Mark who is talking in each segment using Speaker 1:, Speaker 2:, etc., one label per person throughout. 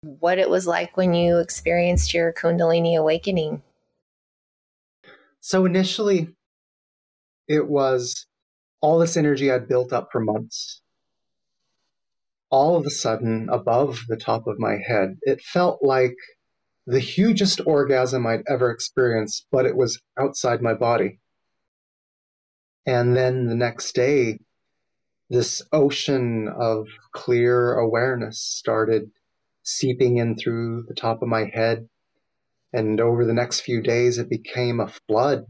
Speaker 1: what it was like when you experienced your Kundalini awakening.
Speaker 2: So initially, it was all this energy I'd built up for months. All of a sudden, above the top of my head, it felt like the hugest orgasm I'd ever experienced, but it was outside my body. And then the next day, this ocean of clear awareness started seeping in through the top of my head. And over the next few days, it became a flood.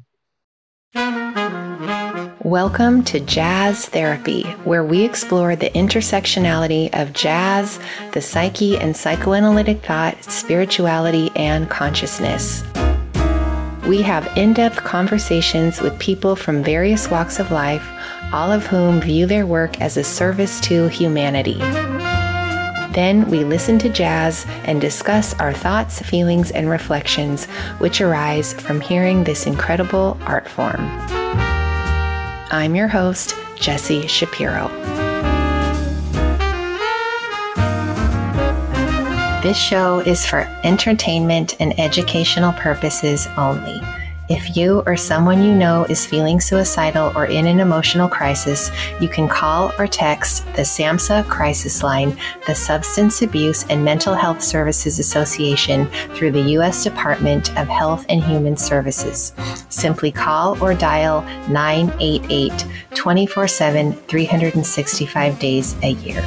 Speaker 1: Welcome to Jazz Therapy, where we explore the intersectionality of jazz, the psyche and psychoanalytic thought, spirituality, and consciousness. We have in-depth conversations with people from various walks of life, all of whom view their work as a service to humanity. Then we listen to jazz and discuss our thoughts, feelings, and reflections which arise from hearing this incredible art form. I'm your host, Jessie Shapiro. This show is for entertainment and educational purposes only. If you or someone you know is feeling suicidal or in an emotional crisis, you can call or text the SAMHSA crisis line, the Substance Abuse and Mental Health Services Association, through the U.S. Department of Health and Human Services. Simply call or dial 988 24/7, 365 days a year.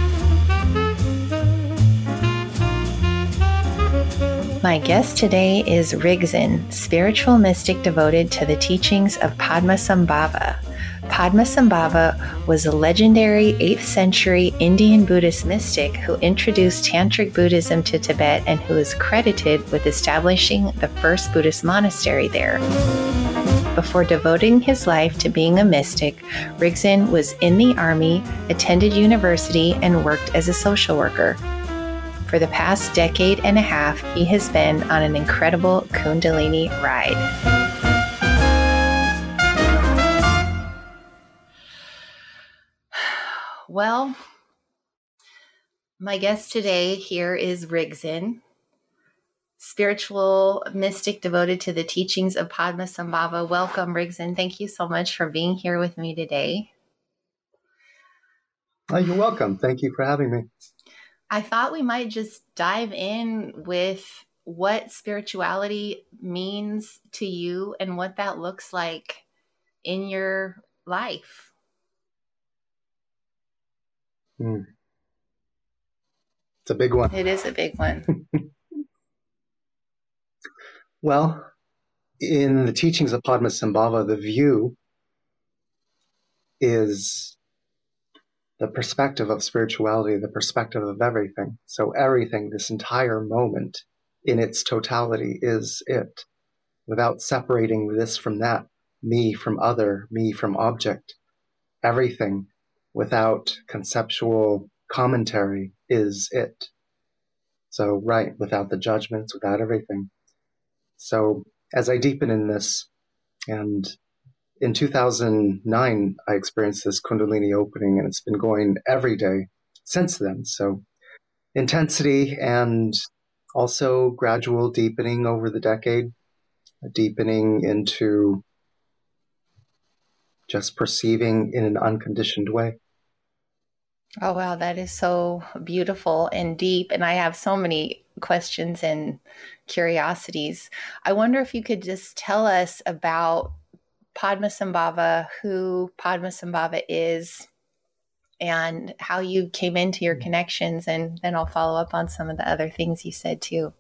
Speaker 1: My guest today is Rigzin, spiritual mystic devoted to the teachings of Padmasambhava. Padmasambhava was a legendary 8th century Indian Buddhist mystic who introduced Tantric Buddhism to Tibet and who is credited with establishing the first Buddhist monastery there. Before devoting his life to being a mystic, Rigzin was in the army, attended university, and worked as a social worker. For the past decade and a half, he has been on an incredible Kundalini ride. Well, my guest today here is Rigzin, spiritual mystic devoted to the teachings of Padmasambhava. Welcome, Rigzin. Thank you so much for being here with me today.
Speaker 2: You're welcome. Thank you for having me.
Speaker 1: I thought we might just dive in with what spirituality means to you and what that looks like in your life.
Speaker 2: It's a big one.
Speaker 1: It is a big one.
Speaker 2: Well, in the teachings of Padmasambhava, the view is the perspective of spirituality, the perspective of everything. So everything, this entire moment in its totality is it, without separating this from that, me from other, me from object. Everything without conceptual commentary is it. So, right, without the judgments, without everything. So as I deepen in this, and in 2009, I experienced this Kundalini opening, and it's been going every day since then. So intensity and also gradual deepening over the decade, deepening into just perceiving in an unconditioned way.
Speaker 1: Oh, wow. That is so beautiful and deep. And I have so many questions and curiosities. I wonder if you could just tell us about Padmasambhava, who Padmasambhava is, and how you came into your connections, and then I'll follow up on some of the other things you said too.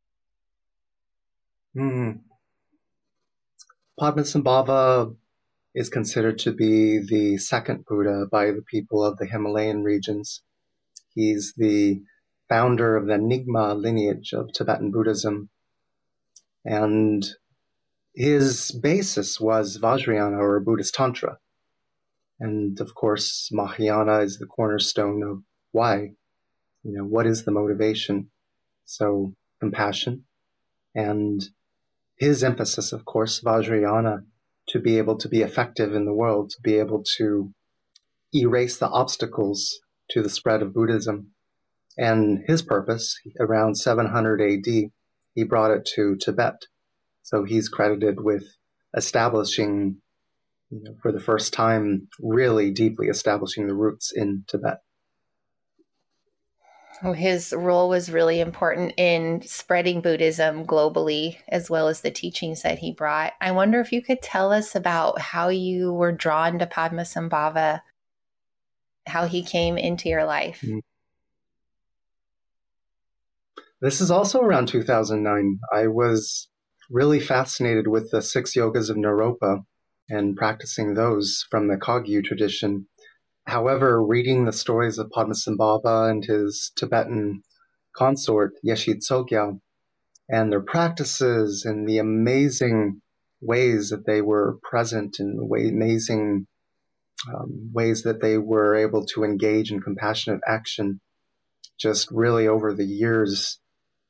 Speaker 2: Padmasambhava is considered to be the second Buddha by the people of the Himalayan regions. He's the founder of the Nyingma lineage of Tibetan Buddhism, and his basis was Vajrayana, or Buddhist Tantra. And of course, Mahayana is the cornerstone of why. What is the motivation? So compassion. And his emphasis, of course, Vajrayana, to be able to be effective in the world, to be able to erase the obstacles to the spread of Buddhism. And his purpose, around 700 AD, he brought it to Tibet. So he's credited with establishing, for the first time, really deeply establishing the roots in Tibet.
Speaker 1: His role was really important in spreading Buddhism globally, as well as the teachings that he brought. I wonder if you could tell us about how you were drawn to Padmasambhava, how he came into your life.
Speaker 2: This is also around 2009. I was really fascinated with the 6 yogas of Naropa and practicing those from the Kagyu tradition. However, reading the stories of Padmasambhava and his Tibetan consort, Yeshe Tsogyal, and their practices and the amazing ways that they were present and amazing ways that they were able to engage in compassionate action, just really over the years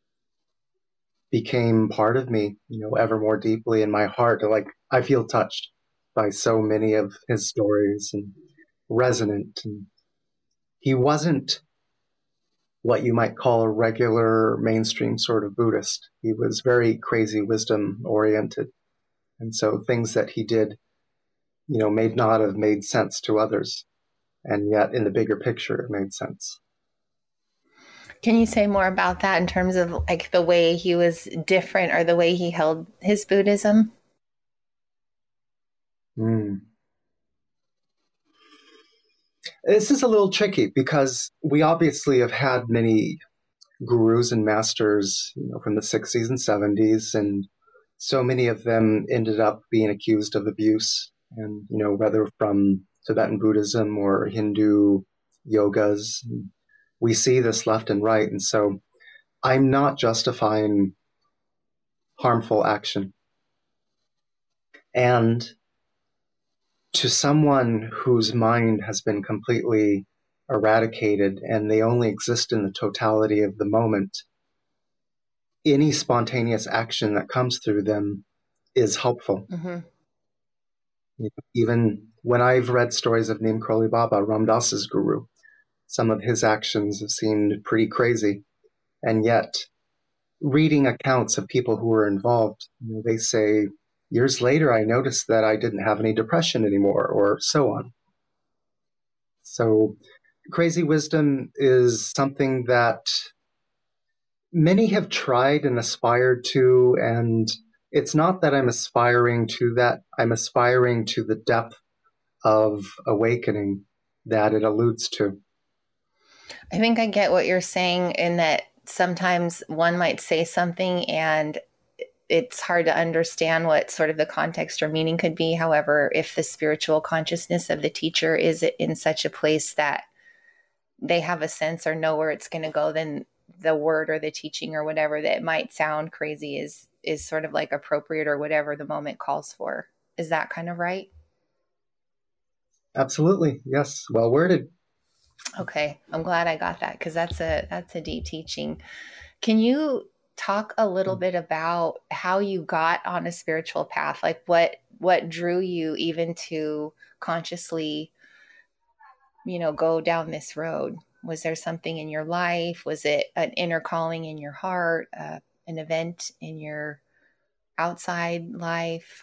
Speaker 2: became part of me, ever more deeply in my heart. Like, I feel touched by so many of his stories and resonant. And he wasn't what you might call a regular mainstream sort of Buddhist. He was very crazy wisdom oriented. And so things that he did, may not have made sense to others. And yet in the bigger picture, it made sense.
Speaker 1: Can you say more about that in terms of like the way he was different or the way he held his Buddhism?
Speaker 2: This is a little tricky because we obviously have had many gurus and masters, from the 60s and 70s, and so many of them ended up being accused of abuse, and whether from Tibetan Buddhism or Hindu yogas. We see this left and right, and so I'm not justifying harmful action. And to someone whose mind has been completely eradicated and they only exist in the totality of the moment, any spontaneous action that comes through them is helpful. Even when I've read stories of Neem Karoli Baba, Ram Dass's guru, some of his actions have seemed pretty crazy. And yet, reading accounts of people who were involved, they say, years later, I noticed that I didn't have any depression anymore, or so on. So crazy wisdom is something that many have tried and aspired to, and it's not that I'm aspiring to that. I'm aspiring to the depth of awakening that it alludes to.
Speaker 1: I think I get what you're saying in that sometimes one might say something and it's hard to understand what sort of the context or meaning could be. However, if the spiritual consciousness of the teacher is in such a place that they have a sense or know where it's going to go, then the word or the teaching or whatever that might sound crazy is sort of like appropriate or whatever the moment calls for. Is that kind of right?
Speaker 2: Absolutely. Yes. Well worded.
Speaker 1: Okay. I'm glad I got that because that's a deep teaching. Can you talk a little bit about how you got on a spiritual path? Like what drew you even to consciously, go down this road? Was there something in your life? Was it an inner calling in your heart, an event in your outside life?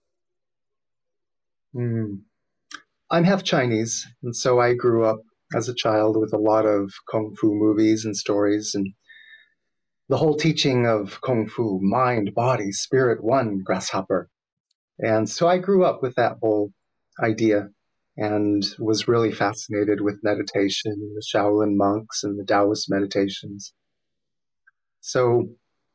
Speaker 2: I'm half Chinese, and so I grew up as a child with a lot of Kung Fu movies and stories, and the whole teaching of Kung Fu, mind, body, spirit, one, grasshopper. And so I grew up with that whole idea and was really fascinated with meditation and the Shaolin monks and the Taoist meditations. So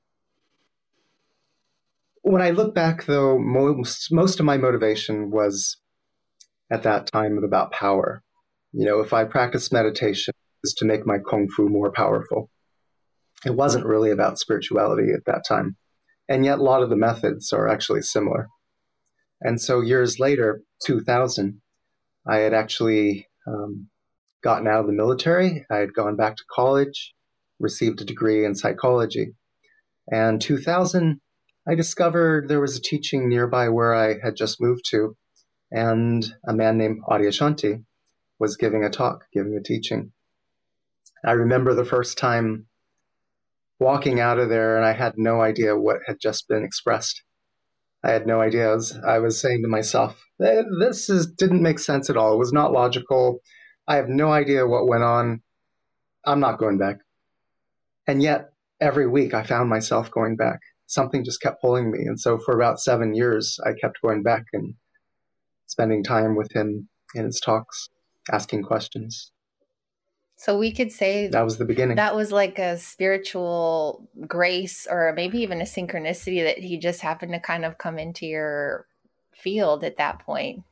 Speaker 2: when I look back, though, most of my motivation was at that time about power. If I practiced meditation, it was to make my Kung Fu more powerful. It wasn't really about spirituality at that time. And yet a lot of the methods are actually similar. And so years later, 2000, I had actually gotten out of the military. I had gone back to college, received a degree in psychology. And 2000, I discovered there was a teaching nearby where I had just moved to, and a man named Adyashanti was giving a talk, giving a teaching. I remember the first time walking out of there, and I had no idea what had just been expressed. I had no idea. I was saying to myself, didn't make sense at all. It was not logical. I have no idea what went on. I'm not going back. And yet, every week I found myself going back. Something just kept pulling me. And so for about 7 years, I kept going back and spending time with him in his talks, asking questions.
Speaker 1: So we could say
Speaker 2: that was the beginning.
Speaker 1: That was like a spiritual grace, or maybe even a synchronicity, that he just happened to kind of come into your field at that point.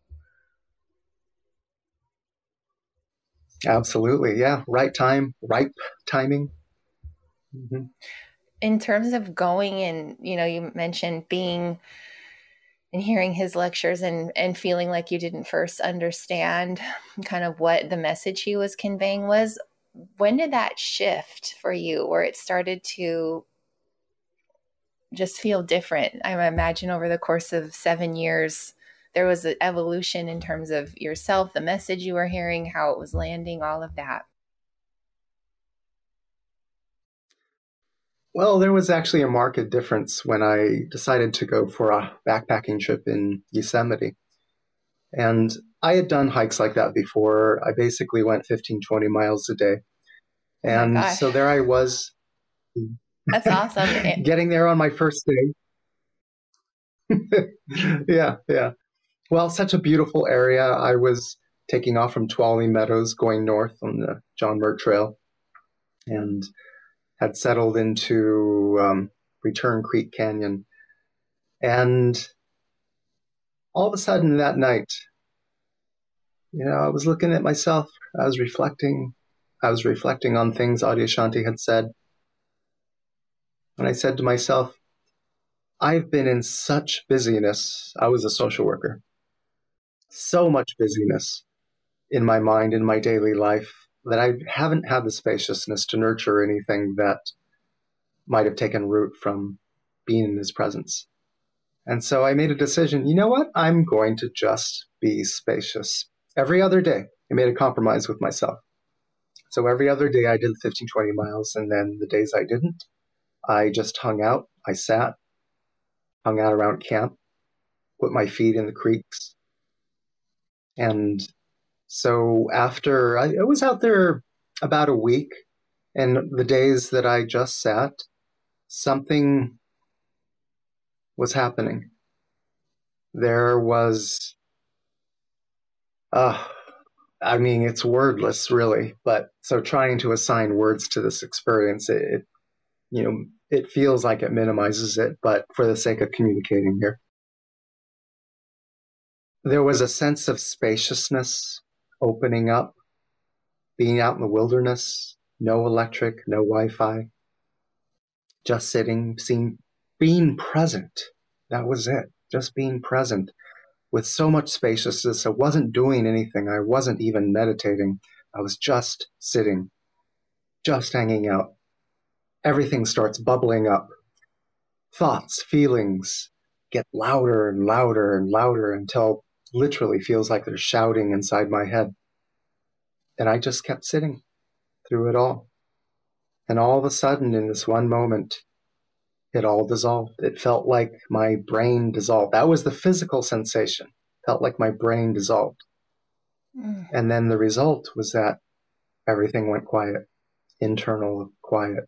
Speaker 2: Absolutely. Yeah. Right time, ripe timing. Mm-hmm.
Speaker 1: In terms of going and, you mentioned being and hearing his lectures and feeling like you didn't first understand kind of what the message he was conveying was. When did that shift for you, where it started to just feel different? I imagine over the course of 7 years, there was an evolution in terms of yourself, the message you were hearing, how it was landing, all of that.
Speaker 2: Well, there was actually a marked difference when I decided to go for a backpacking trip in Yosemite. And I had done hikes like that before. I basically went 15, 20 miles a day. And so there I was.
Speaker 1: That's awesome.
Speaker 2: Getting there on my first day. Yeah. Well, such a beautiful area. I was taking off from Tuolumne Meadows, going north on the John Muir Trail, and had settled into Return Creek Canyon. And all of a sudden that night, I was looking at myself. I was reflecting on things Adyashanti had said. And I said to myself, I've been in such busyness. I was a social worker. So much busyness in my mind, in my daily life, that I haven't had the spaciousness to nurture anything that might have taken root from being in his presence. And so I made a decision, you know what? I'm going to just be spacious. Every other day, I made a compromise with myself. So every other day I did 15, 20 miles, and then the days I didn't, I just hung out. I sat, hung out around camp, put my feet in the creeks. And so after I was out there about a week, and the days that I just sat, something was happening. There was, it's wordless really, but so trying to assign words to this experience, it feels like it minimizes it, but for the sake of communicating here, there was a sense of spaciousness, opening up, being out in the wilderness, no electric, no Wi-Fi, just sitting, being present. That was it, just being present with so much spaciousness. I wasn't doing anything. I wasn't even meditating. I was just sitting, just hanging out. Everything starts bubbling up. Thoughts, feelings get louder and louder and louder until literally feels like they're shouting inside my head. And I just kept sitting through it all. And all of a sudden, in this one moment, it all dissolved. It felt like my brain dissolved. That was the physical sensation. Felt like my brain dissolved. And then the result was that everything went quiet, internal quiet.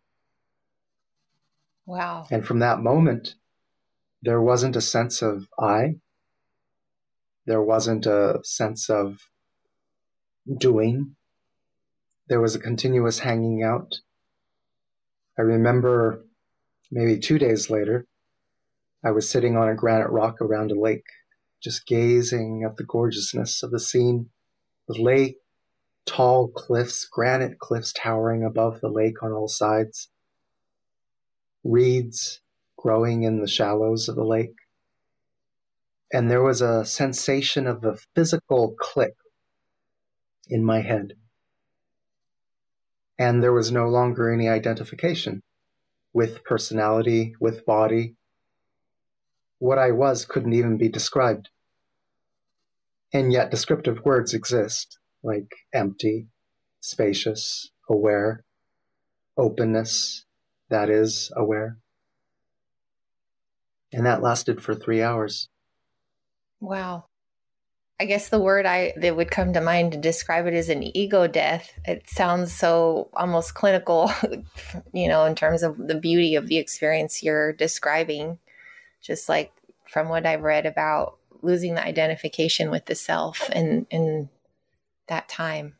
Speaker 1: Wow.
Speaker 2: And from that moment, there wasn't a sense of I. There wasn't a sense of doing. There was a continuous hanging out. I remember maybe 2 days later, I was sitting on a granite rock around a lake, just gazing at the gorgeousness of the scene. The lake, tall cliffs, granite cliffs towering above the lake on all sides. Reeds growing in the shallows of the lake. And there was a sensation of a physical click in my head. And there was no longer any identification with personality, with body. What I was couldn't even be described. And yet descriptive words exist, like empty, spacious, aware, openness that is aware. And that lasted for 3 hours.
Speaker 1: Wow. I guess the word that would come to mind to describe it is an ego death. It sounds so almost clinical, in terms of the beauty of the experience you're describing. Just like from what I've read about losing the identification with the self in that time.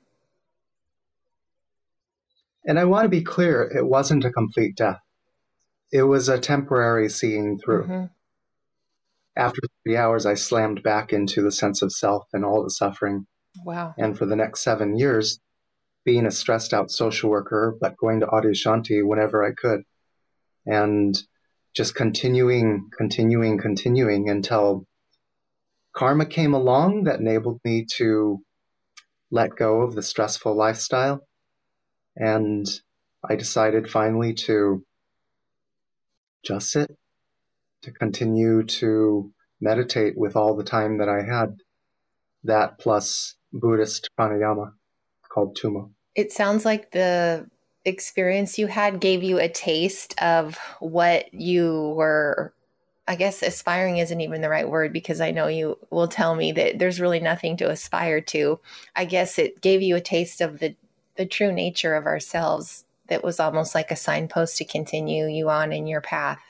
Speaker 2: And I want to be clear, it wasn't a complete death. It was a temporary seeing through. Mm-hmm. After 3 hours, I slammed back into the sense of self and all the suffering.
Speaker 1: Wow.
Speaker 2: And for the next 7 years, being a stressed out social worker, but going to Adyashanti whenever I could. And just continuing until karma came along that enabled me to let go of the stressful lifestyle. And I decided finally to just sit, to continue to meditate with all the time that I had, that plus Buddhist pranayama called Tummo.
Speaker 1: It sounds like the experience you had gave you a taste of what you were, I guess aspiring isn't even the right word, because I know you will tell me that there's really nothing to aspire to. I guess it gave you a taste of the true nature of ourselves that was almost like a signpost to continue you on in your path.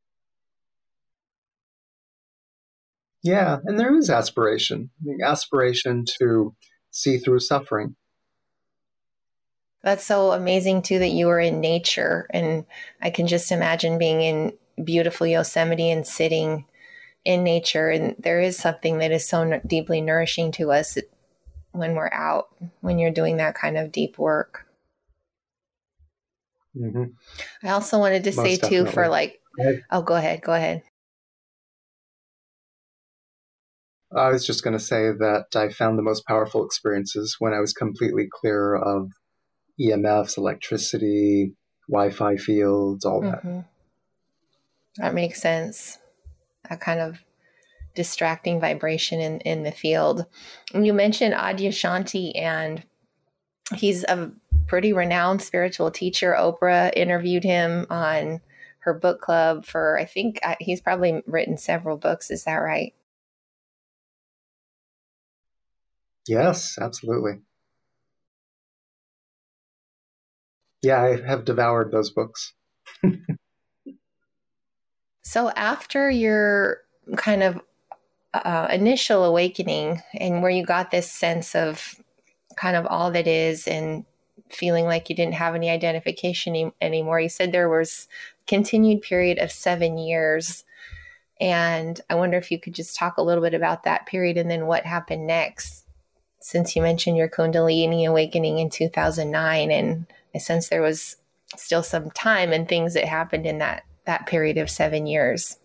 Speaker 2: Yeah, and there is aspiration. Aspiration to see through suffering.
Speaker 1: That's so amazing, too, that you were in nature. And I can just imagine being in beautiful Yosemite and sitting in nature. And there is something that is so deeply nourishing to us when we're out, when you're doing that kind of deep work.
Speaker 2: Mm-hmm.
Speaker 1: I also wanted to say, too, for go ahead.
Speaker 2: I was just going to say that I found the most powerful experiences when I was completely clear of EMFs, electricity, Wi-Fi fields, all that.
Speaker 1: Mm-hmm. That makes sense. That kind of distracting vibration in the field. And you mentioned Adyashanti, and he's a pretty renowned spiritual teacher. Oprah interviewed him on her book club for, I think he's probably written several books. Is that right?
Speaker 2: Yes, absolutely. Yeah, I have devoured those books.
Speaker 1: So after your kind of initial awakening, and where you got this sense of kind of all that is and feeling like you didn't have any identification anymore, you said there was a continued period of 7 years. And I wonder if you could just talk a little bit about that period and then what happened next, since you mentioned your Kundalini awakening in 2009. And I sense there was still some time and things that happened in that period of 7 years.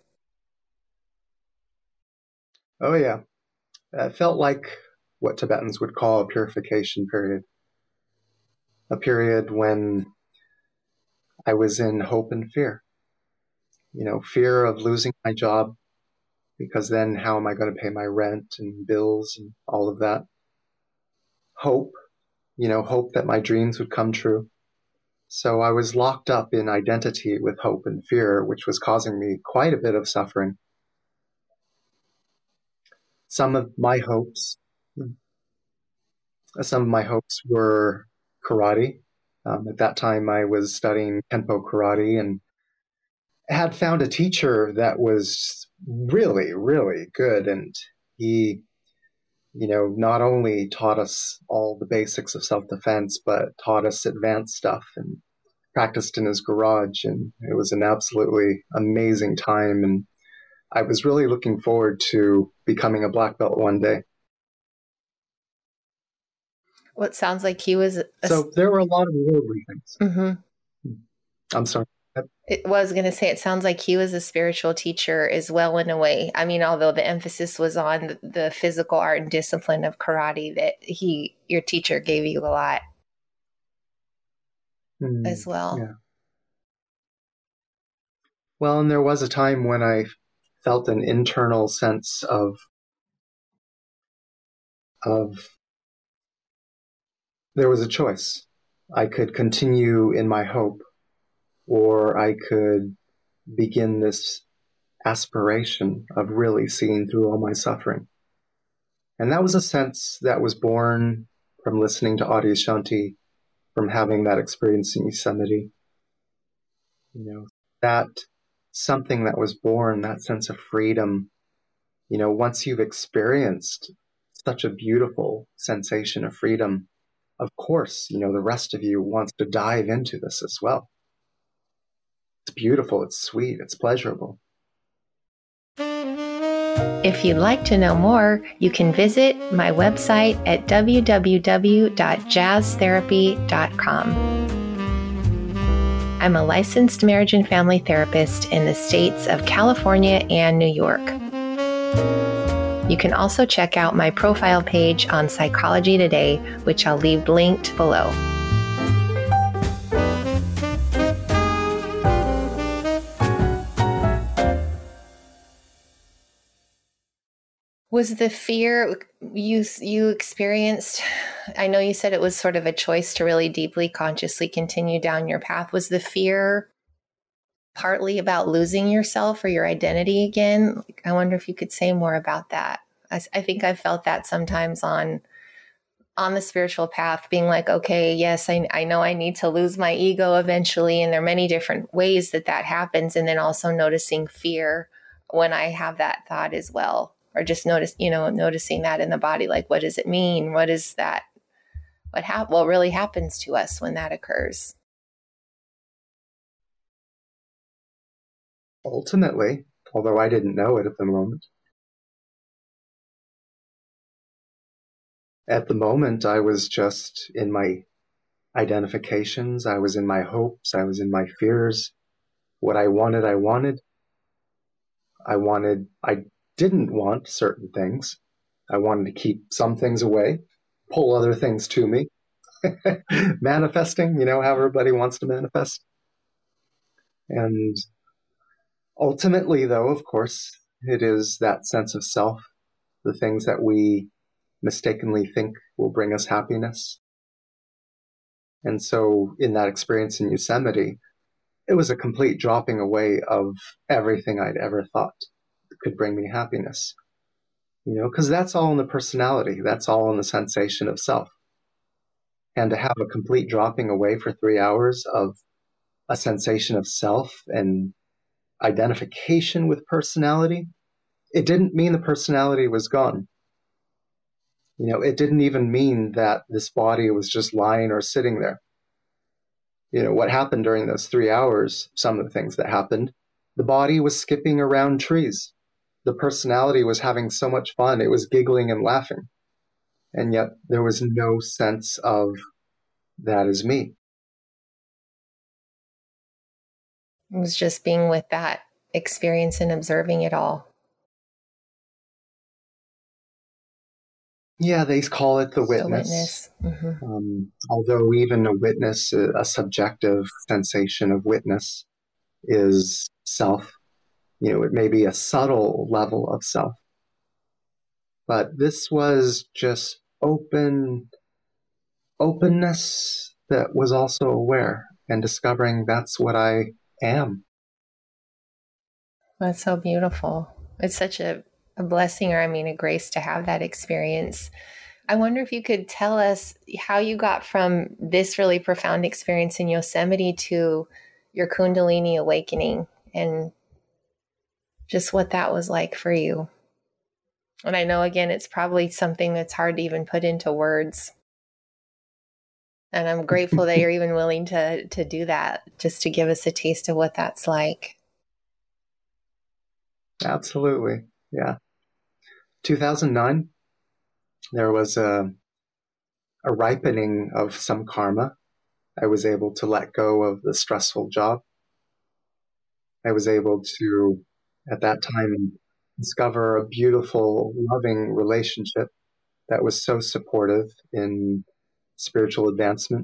Speaker 2: Oh, yeah. It felt like what Tibetans would call a purification period. A period when I was in hope and fear. Fear of losing my job, because then how am I going to pay my rent and bills and all of that? Hope that my dreams would come true. So I was locked up in identity with hope and fear, which was causing me quite a bit of suffering. Some of my hopes were karate. At that time, I was studying Kenpo karate and had found a teacher that was really, really good. And he, not only taught us all the basics of self-defense, but taught us advanced stuff and practiced in his garage. And it was an absolutely amazing time. And I was really looking forward to becoming a black belt one day.
Speaker 1: Well, it sounds like he was...
Speaker 2: So there were a lot of worldly things.
Speaker 1: Mm-hmm.
Speaker 2: I'm sorry.
Speaker 1: I was going to say, it sounds like he was a spiritual teacher as well, in a way. I mean, although the emphasis was on the physical art and discipline of karate, that your teacher gave you a lot as well.
Speaker 2: Yeah. Well, and there was a time when I felt an internal sense of there was a choice. I could continue in my hope, or I could begin this aspiration of really seeing through all my suffering. And that was a sense that was born from listening to Adyashanti, from having that experience in Yosemite. That something that was born, that sense of freedom, once you've experienced such a beautiful sensation of freedom, of course, the rest of you wants to dive into this as well. It's beautiful, it's sweet, it's pleasurable.
Speaker 1: If you'd like to know more, you can visit my website at www.jazztherapy.com. I'm a licensed marriage and family therapist in the states of California and New York. You can also check out my profile page on Psychology Today, which I'll leave linked below. Was the fear you experienced, I know you said it was sort of a choice to really deeply, consciously continue down your path. Was the fear partly about losing yourself or your identity again? I wonder if you could say more about that. I think I've felt that sometimes on the spiritual path, being like, okay, yes, I know I need to lose my ego eventually. And there are many different ways that happens. And then also noticing fear when I have that thought as well. Or just noticing that in the body, like, what does it mean? What is that? What really happens to us when that occurs?
Speaker 2: Ultimately, although I didn't know it at the moment, I was just in my identifications. I was in my hopes. I was in my fears. What I wanted, I wanted. I didn't want certain things. I wanted to keep some things away, pull other things to me. Manifesting, how everybody wants to manifest. And ultimately, though, of course, it is that sense of self, the things that we mistakenly think will bring us happiness. And so in that experience in Yosemite, it was a complete dropping away of everything I'd ever thought could bring me happiness. Because that's all in the personality. That's all in the sensation of self. And to have a complete dropping away for 3 hours of a sensation of self and identification with personality, it didn't mean the personality was gone. It didn't even mean that this body was just lying or sitting there. What happened during those 3 hours, some of the things that happened, the body was skipping around trees. The personality was having so much fun. It was giggling and laughing. And yet there was no sense of that is me.
Speaker 1: It was just being with that experience and observing it all.
Speaker 2: Yeah, they call it the witness.
Speaker 1: Mm-hmm.
Speaker 2: Although even a witness, a subjective sensation of witness, is self. It may be a subtle level of self. But this was just openness that was also aware and discovering that's what I am.
Speaker 1: That's so beautiful. It's such a blessing, or a grace to have that experience. I wonder if you could tell us how you got from this really profound experience in Yosemite to your Kundalini awakening, and just what that was like for you. And I know, again, it's probably something that's hard to even put into words. And I'm grateful that you're even willing to do that, just to give us a taste of what that's like.
Speaker 2: Absolutely. Yeah. 2009, there was a ripening of some karma. I was able to let go of the stressful job. I was able to, at that time, discover a beautiful, loving relationship that was so supportive in spiritual advancement.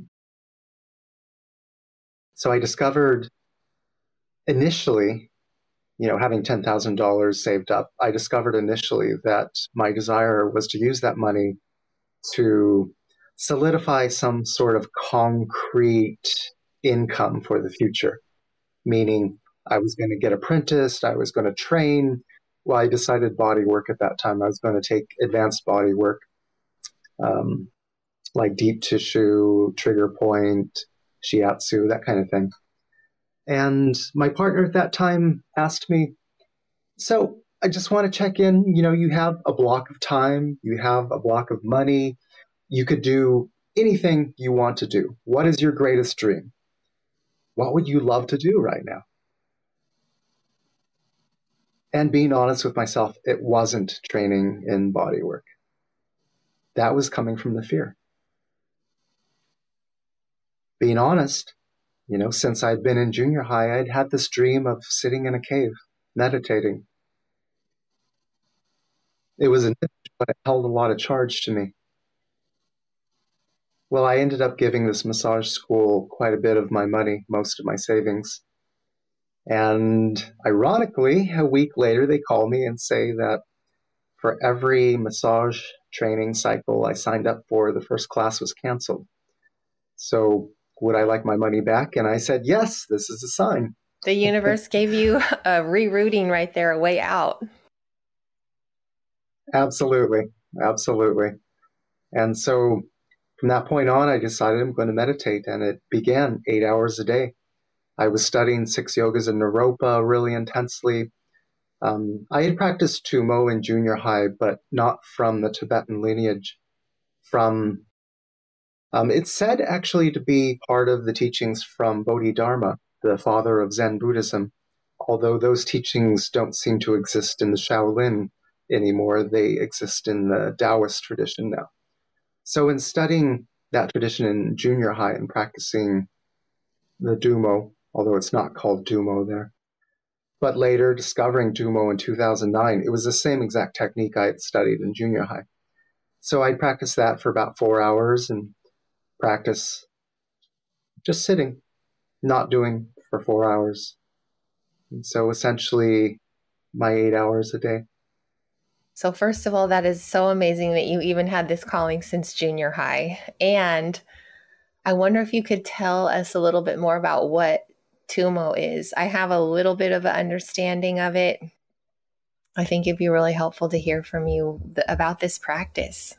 Speaker 2: So I discovered initially, having $10,000 saved up, I discovered initially that my desire was to use that money to solidify some sort of concrete income for the future, meaning I was going to get apprenticed, I was going to train. Well, I decided body work at that time. I was going to take advanced body work, like deep tissue, trigger point, shiatsu, that kind of thing. And my partner at that time asked me, so I just want to check in. You have a block of time, you have a block of money, you could do anything you want to do. What is your greatest dream? What would you love to do right now? And being honest with myself, it wasn't training in body work. That was coming from the fear. Being honest, since I'd been in junior high, I'd had this dream of sitting in a cave, meditating. It was an image, but it held a lot of charge to me. Well, I ended up giving this massage school quite a bit of my money, most of my savings. And ironically, a week later, they call me and say that for every massage training cycle I signed up for, the first class was canceled. So would I like my money back? And I said, yes, this is a sign.
Speaker 1: The universe gave you a rerouting right there, a way out.
Speaker 2: Absolutely. Absolutely. And so from that point on, I decided I'm going to meditate, and it began 8 hours a day. I was studying 6 yogas in Naropa really intensely. I had practiced Tummo in junior high, but not from the Tibetan lineage. It's said actually to be part of the teachings from Bodhidharma, the father of Zen Buddhism, although those teachings don't seem to exist in the Shaolin anymore. They exist in the Taoist tradition now. So in studying that tradition in junior high and practicing the Tummo, although it's not called Tummo there, but later discovering Tummo in 2009, it was the same exact technique I had studied in junior high. So I practiced that for about 4 hours and practice just sitting, not doing for 4 hours. And so essentially my 8 hours a day.
Speaker 1: So first of all, that is so amazing that you even had this calling since junior high. And I wonder if you could tell us a little bit more about what Tummo is. I have a little bit of an understanding of it. I think it'd be really helpful to hear from you about this practice.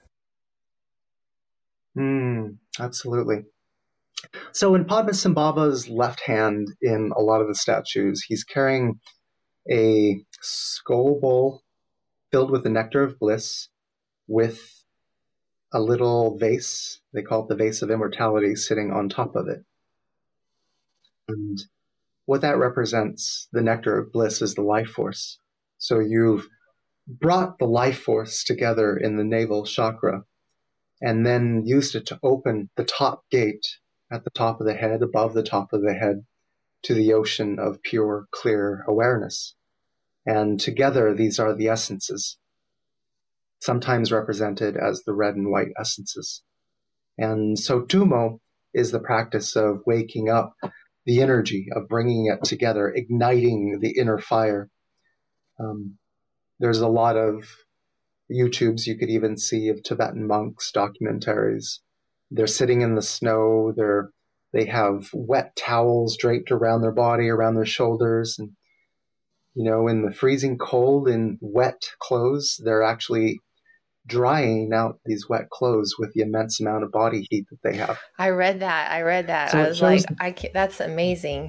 Speaker 2: Absolutely. So in Padmasambhava's left hand in a lot of the statues, he's carrying a skull bowl filled with the nectar of bliss with a little vase, they call it the vase of immortality, sitting on top of it. And what that represents, the nectar of bliss, is the life force. So you've brought the life force together in the navel chakra and then used it to open the top gate at the top of the head, above the top of the head, to the ocean of pure, clear awareness. And together, these are the essences, sometimes represented as the red and white essences. And so Tummo is the practice of waking up the energy, of bringing it together, igniting the inner fire. There's a lot of YouTubes you could even see of Tibetan monks, documentaries. They're sitting in the snow. They have wet towels draped around their body, around their shoulders. And, in the freezing cold, in wet clothes, they're actually drying out these wet clothes with the immense amount of body heat that they have.
Speaker 1: I read that. So I was like, that's amazing.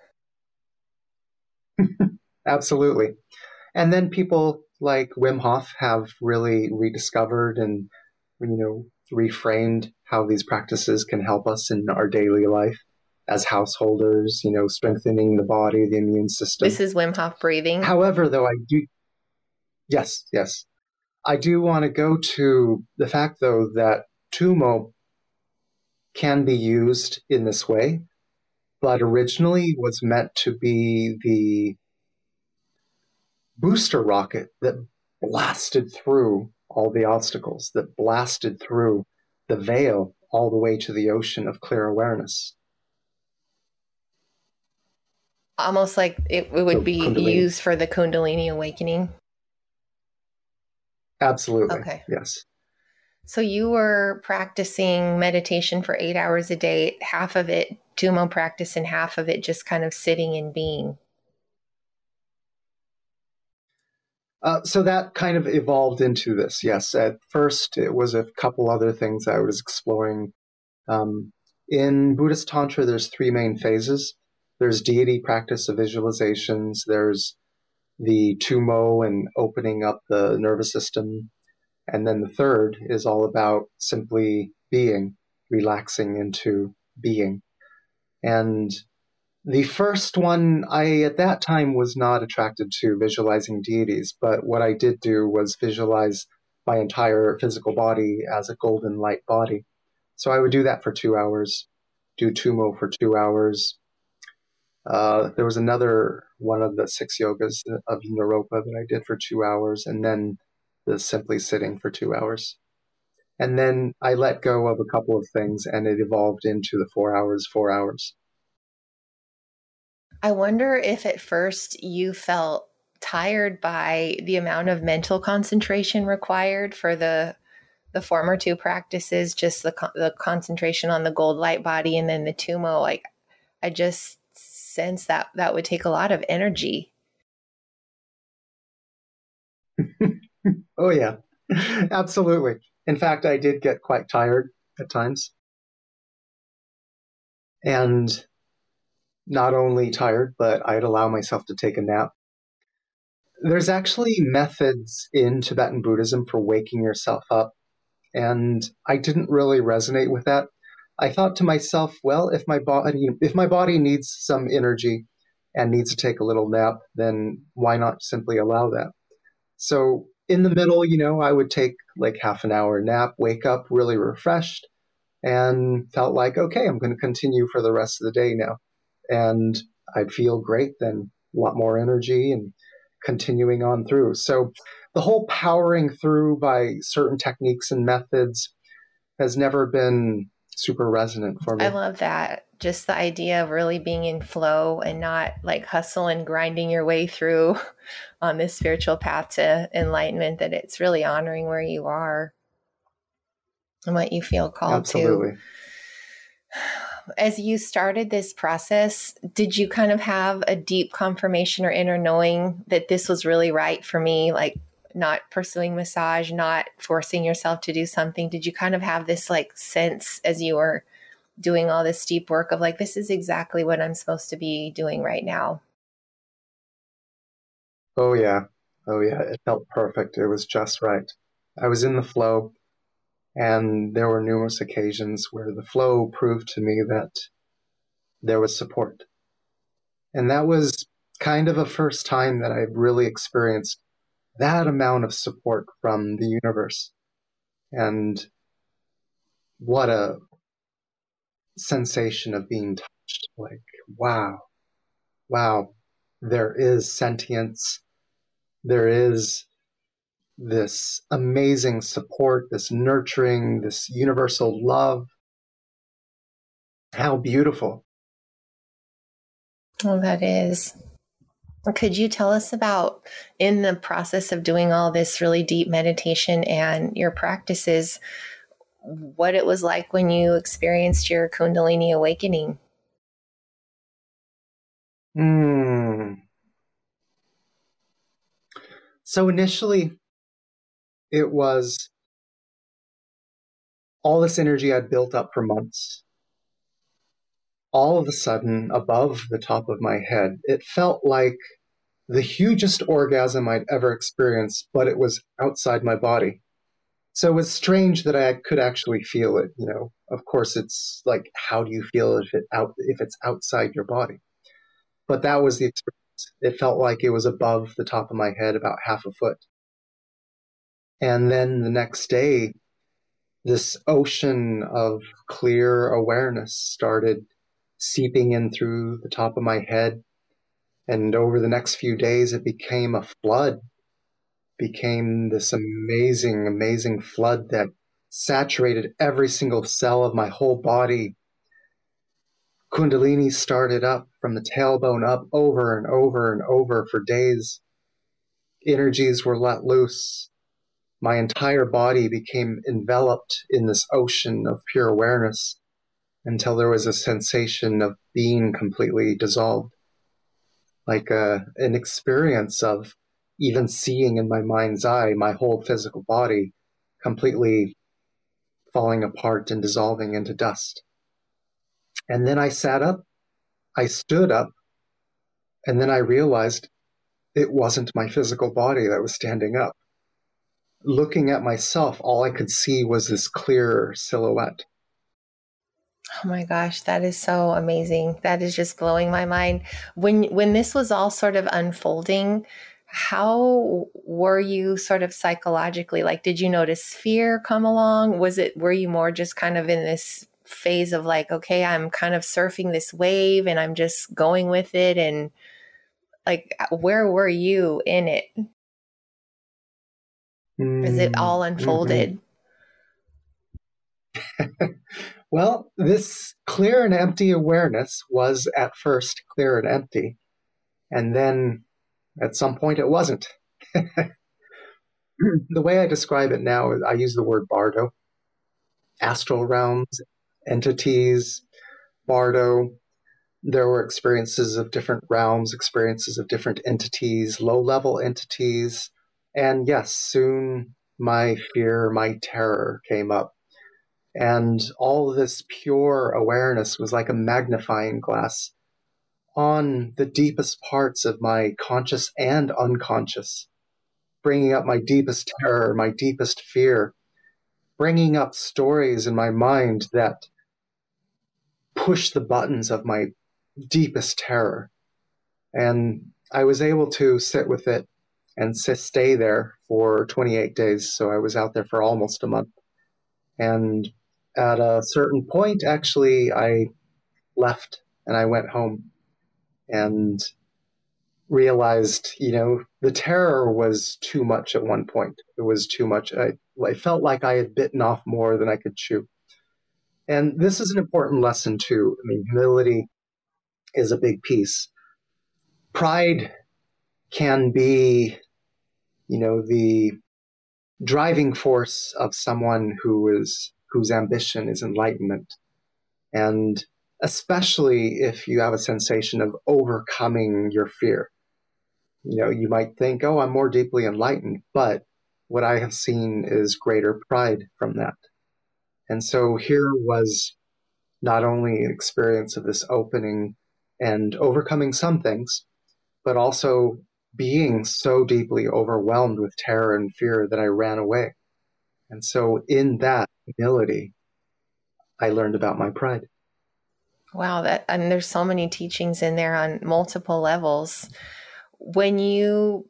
Speaker 2: Absolutely. And then people like Wim Hof have really rediscovered and, reframed how these practices can help us in our daily life as householders, strengthening the body, the immune system.
Speaker 1: This is Wim Hof breathing.
Speaker 2: However, though, yes. I do want to go to the fact, though, that Tummo can be used in this way, but originally was meant to be the booster rocket that blasted through all the obstacles, that blasted through the veil all the way to the ocean of clear awareness.
Speaker 1: Almost like it would be used for the Kundalini awakening.
Speaker 2: Absolutely.
Speaker 1: Okay.
Speaker 2: Yes.
Speaker 1: So you were practicing meditation for 8 hours a day, half of it Tummo practice and half of it just kind of sitting and being.
Speaker 2: So that kind of evolved into this. Yes, at first it was a couple other things I was exploring. In Buddhist Tantra, there's three main phases. There's deity practice of visualizations. There's the Tummo and opening up the nervous system. And then the third is all about simply being, relaxing into being. And the first one, I at that time was not attracted to visualizing deities, but what I did do was visualize my entire physical body as a golden light body. So I would do that for 2 hours, do Tummo for 2 hours. There was another one of the 6 yogas of Naropa that I did for 2 hours, and then the simply sitting for 2 hours. And then I let go of a couple of things, and it evolved into the 4 hours, 4 hours.
Speaker 1: I wonder if at first you felt tired by the amount of mental concentration required for the former two practices, just the concentration on the gold light body and then the Tummo. Like, I just sense that that would take a lot of energy.
Speaker 2: Oh, yeah, absolutely. In fact, I did get quite tired at times. And not only tired, but I'd allow myself to take a nap. There's actually methods in Tibetan Buddhism for waking yourself up. And I didn't really resonate with that. I thought to myself, well, if my body needs some energy and needs to take a little nap, then why not simply allow that? So in the middle, I would take like half an hour nap, wake up really refreshed, and felt like, okay, I'm going to continue for the rest of the day now. And I'd feel great then, a lot more energy and continuing on through. So the whole powering through by certain techniques and methods has never been super resonant for me.
Speaker 1: I love that. Just the idea of really being in flow and not like hustle and grinding your way through on this spiritual path to enlightenment, that it's really honoring where you are and what you feel called
Speaker 2: Absolutely.
Speaker 1: to. As you started this process, did you kind of have a deep confirmation or inner knowing that this was really right for me? Like, not pursuing massage, not forcing yourself to do something. Did you kind of have this like sense as you were doing all this deep work of like, this is exactly what I'm supposed to be doing right now?
Speaker 2: Oh, yeah. It felt perfect. It was just right. I was in the flow. And there were numerous occasions where the flow proved to me that there was support. And that was kind of a first time that I really experienced that amount of support from the universe. And what a sensation of being touched. Like, wow, there is sentience. There is this amazing support, this nurturing, this universal love. How beautiful.
Speaker 1: Oh, that is. Could you tell us about, in the process of doing all this really deep meditation and your practices, what it was like when you experienced your Kundalini awakening?
Speaker 2: So initially, it was all this energy I'd built up for months. All of a sudden, above the top of my head, it felt like the hugest orgasm I'd ever experienced, but it was outside my body. So it was strange that I could actually feel it. Of course, it's like, how do you feel if it's outside your body? But that was the experience. It felt like it was above the top of my head, about half a foot. And then the next day, this ocean of clear awareness started seeping in through the top of my head. And over the next few days, it became a flood, became this amazing, amazing flood that saturated every single cell of my whole body. Kundalini started up from the tailbone up over and over and over for days. Energies were let loose. my entire body became enveloped in this ocean of pure awareness until there was a sensation of being completely dissolved, like an experience of even seeing in my mind's eye my whole physical body completely falling apart and dissolving into dust. And then I sat up, I stood up, and then I realized it wasn't my physical body that was standing up. Looking at myself, all I could see was this clear silhouette.
Speaker 1: Oh my gosh, that is so amazing. That is just blowing my mind. When this was all sort of unfolding, how were you sort of psychologically? Like, did you notice fear come along? Were you more just kind of in this phase of like, okay, I'm kind of surfing this wave and I'm just going with it? And like, where were you in it? Is it all unfolded?
Speaker 2: Well, this clear and empty awareness was at first clear and empty, and then at some point it wasn't. The way I describe it now is I use the word bardo. Astral realms, entities, bardo. There were experiences of different realms, experiences of different entities, low-level entities. And yes, soon my fear, my terror came up. And all this pure awareness was like a magnifying glass on the deepest parts of my conscious and unconscious, bringing up my deepest terror, my deepest fear, bringing up stories in my mind that push the buttons of my deepest terror. And I was able to sit with it and stay there for 28 days. So I was out there for almost a month. And at a certain point, actually, I left and I went home and realized, the terror was too much at one point. It was too much. I felt like I had bitten off more than I could chew. And this is an important lesson too. I mean, humility is a big piece. Pride can be, the driving force of someone whose ambition is enlightenment. And especially if you have a sensation of overcoming your fear. You might think, oh, I'm more deeply enlightened, but what I have seen is greater pride from that. And so here was not only an experience of this opening and overcoming some things, but also being so deeply overwhelmed with terror and fear that I ran away. And so in that humility, I learned about my pride.
Speaker 1: Wow, and there's so many teachings in there on multiple levels. When you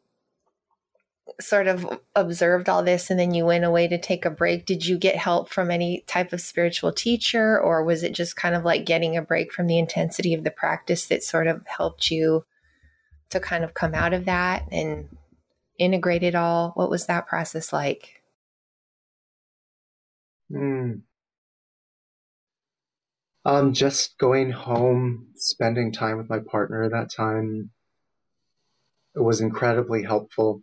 Speaker 1: sort of observed all this and then you went away to take a break, did you get help from any type of spiritual teacher, or was it just kind of like getting a break from the intensity of the practice that sort of helped you to kind of come out of that and integrate it all? What was that process like?
Speaker 2: Just going home, spending time with my partner at that time, it was incredibly helpful.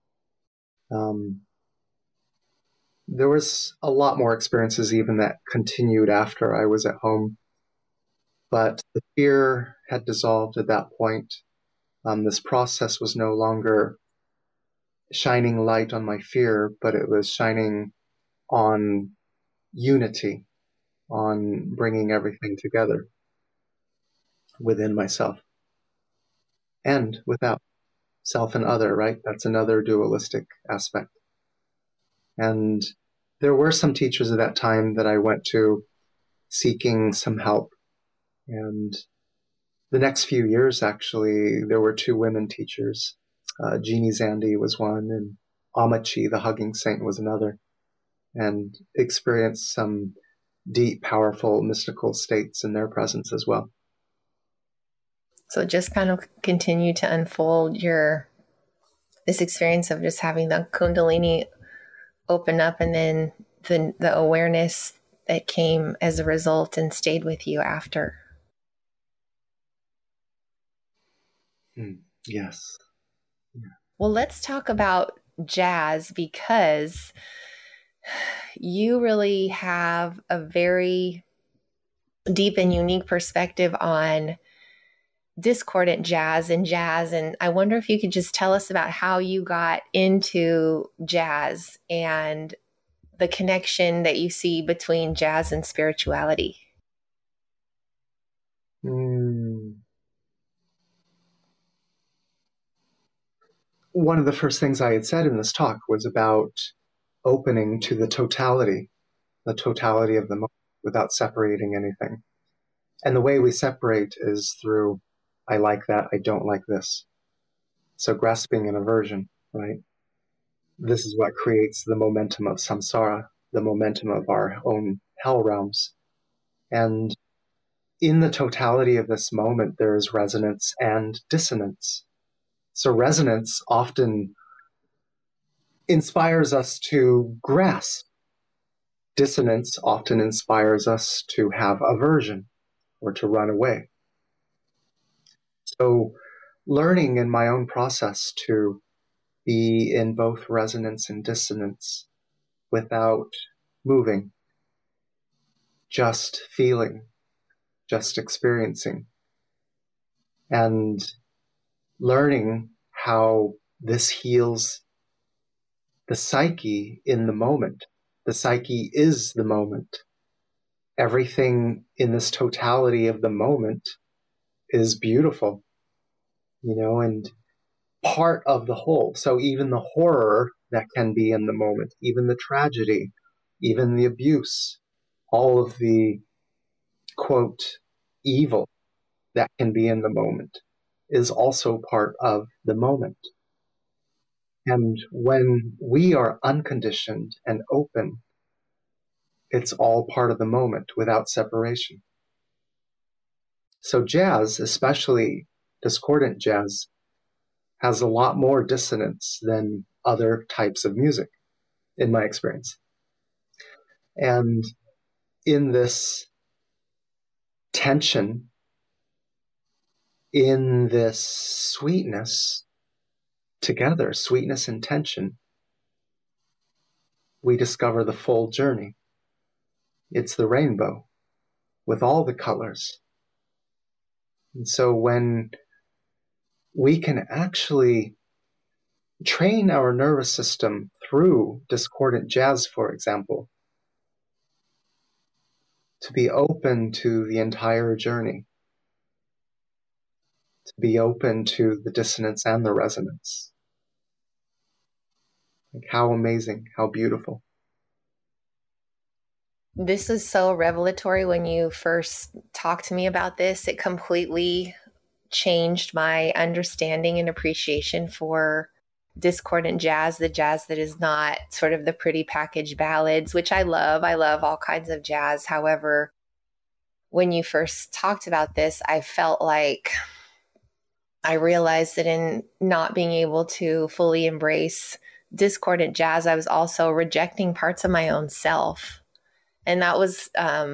Speaker 2: There was a lot more experiences even that continued after I was at home, but the fear had dissolved at that point. This process was no longer shining light on my fear, but it was shining on unity, on bringing everything together within myself and without. Self and other, right? That's another dualistic aspect. And there were some teachers at that time that I went to seeking some help. And the next few years, actually, there were two women teachers. Jeannie Zandi was one, and Amachi, the hugging saint, was another, and experienced some deep, powerful, mystical states in their presence as well.
Speaker 1: So just kind of continue to unfold this experience of just having the Kundalini open up, and then the awareness that came as a result and stayed with you after.
Speaker 2: Yes.
Speaker 1: Well, let's talk about jazz because you really have a very deep and unique perspective on discordant jazz. And I wonder if you could just tell us about how you got into jazz and the connection that you see between jazz and spirituality.
Speaker 2: One of the first things I had said in this talk was about opening to the totality of the moment without separating anything. And the way we separate is through, I like that, I don't like this. So grasping and aversion, right? This is what creates the momentum of samsara, the momentum of our own hell realms. And in the totality of this moment, there is resonance and dissonance. So resonance often inspires us to grasp. Dissonance often inspires us to have aversion or to run away. So learning in my own process to be in both resonance and dissonance without moving, just feeling, just experiencing, and learning how this heals the psyche in the moment. The psyche is the moment. Everything in this totality of the moment is beautiful, and part of the whole. So even the horror that can be in the moment, even the tragedy, even the abuse, all of the, quote, evil that can be in the moment is also part of the moment. And when we are unconditioned and open, it's all part of the moment without separation. So jazz, especially discordant jazz, has a lot more dissonance than other types of music, in my experience. And in this tension, in this sweetness together, sweetness and tension, we discover the full journey. It's the rainbow with all the colors. And so when we can actually train our nervous system through discordant jazz, for example, to be open to the entire journey, to be open to the dissonance and the resonance. Like, how amazing, how beautiful.
Speaker 1: This is so revelatory. When you first talked to me about this, it completely changed my understanding and appreciation for discordant jazz, the jazz that is not sort of the pretty package ballads, which I love. I love all kinds of jazz. However, when you first talked about this, I felt like I realized that in not being able to fully embrace discordant jazz, I was also rejecting parts of my own self. And that was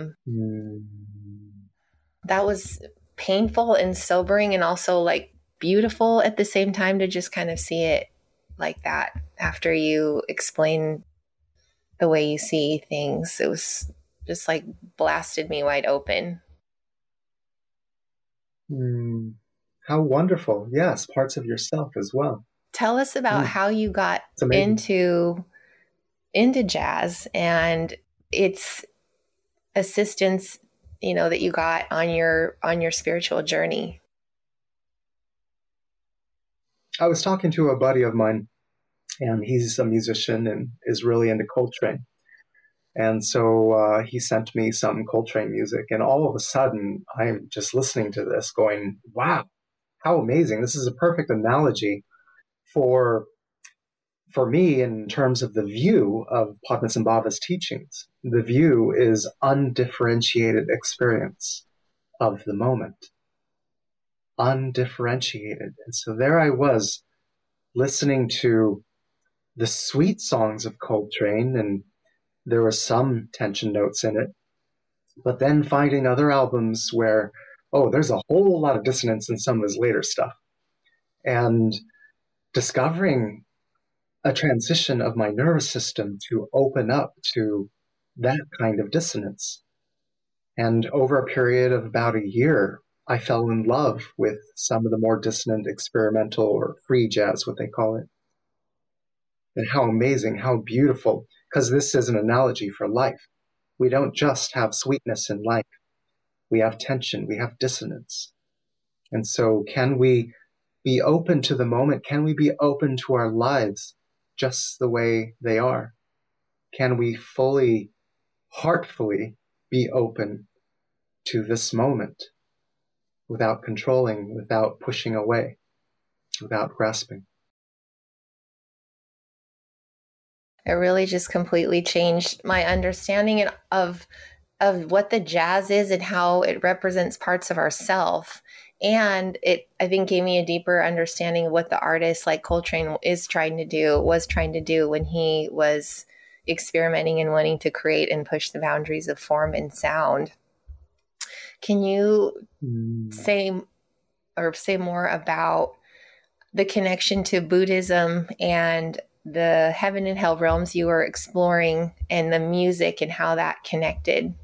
Speaker 1: painful and sobering, and also like beautiful at the same time to just kind of see it like that after you explain the way you see things. It was just like blasted me wide open.
Speaker 2: How wonderful. Yes, parts of yourself as well.
Speaker 1: Tell us about how you got into jazz and its assistance, that you got on your spiritual journey.
Speaker 2: I was talking to a buddy of mine, and he's a musician and is really into Coltrane. And so he sent me some Coltrane music, and all of a sudden I'm just listening to this going, wow, how amazing. This is a perfect analogy for me in terms of the view of Padmasambhava's teachings. The view is undifferentiated experience of the moment. Undifferentiated. And so there I was listening to the sweet songs of Coltrane, and there were some tension notes in it, but then finding other albums where, there's a whole lot of dissonance in some of his later stuff. And discovering a transition of my nervous system to open up to that kind of dissonance. And over a period of about a year, I fell in love with some of the more dissonant experimental or free jazz, what they call it. And how amazing, how beautiful, because this is an analogy for life. We don't just have sweetness in life. We have tension, we have dissonance. And so can we be open to the moment? Can we be open to our lives just the way they are? Can we fully, heartfully be open to this moment without controlling, without pushing away, without grasping?
Speaker 1: It really just completely changed my understanding of what the jazz is and how it represents parts of ourself. And it, I think, gave me a deeper understanding of what the artist like Coltrane was trying to do when he was experimenting and wanting to create and push the boundaries of form and sound. Can you say more about the connection to Buddhism and the heaven and hell realms you were exploring and the music and how that connected?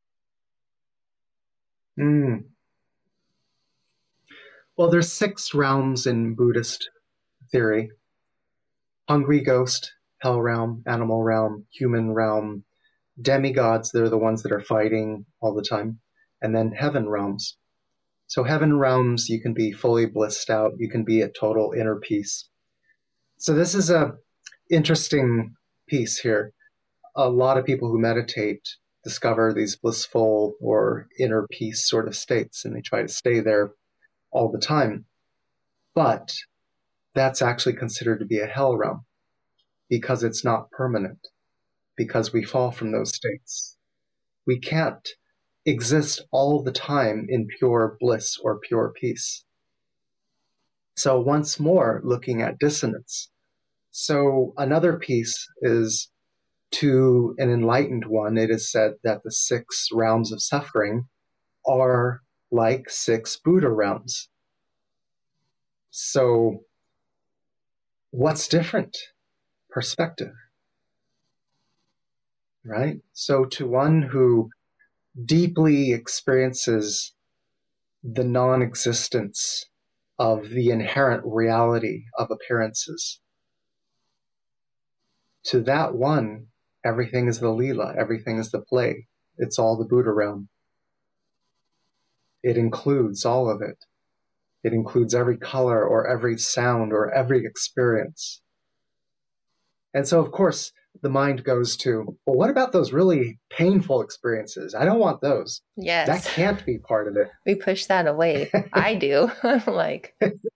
Speaker 2: Well, there's 6 realms in Buddhist theory: hungry ghost, hell realm, animal realm, human realm, demigods, they're the ones that are fighting all the time, and then heaven realms. So heaven realms, you can be fully blissed out, you can be at total inner peace. So this is a interesting piece here. A lot of people who meditate discover these blissful or inner peace sort of states, and they try to stay there all the time. But that's actually considered to be a hell realm because it's not permanent, because we fall from those states. We can't exist all the time in pure bliss or pure peace. So once more, looking at dissonance. So another piece is, to an enlightened one, it is said that the 6 realms of suffering are like 6 Buddha realms. So what's different? Perspective, right? So to one who deeply experiences the non-existence of the inherent reality of appearances, to that one, everything is the Leela, everything is the play. It's all the Buddha realm. It includes all of it. It includes every color or every sound or every experience. And so, of course, the mind goes to, well, what about those really painful experiences? I don't want those.
Speaker 1: Yes.
Speaker 2: That can't be part of it.
Speaker 1: We push that away. I do. I'm like...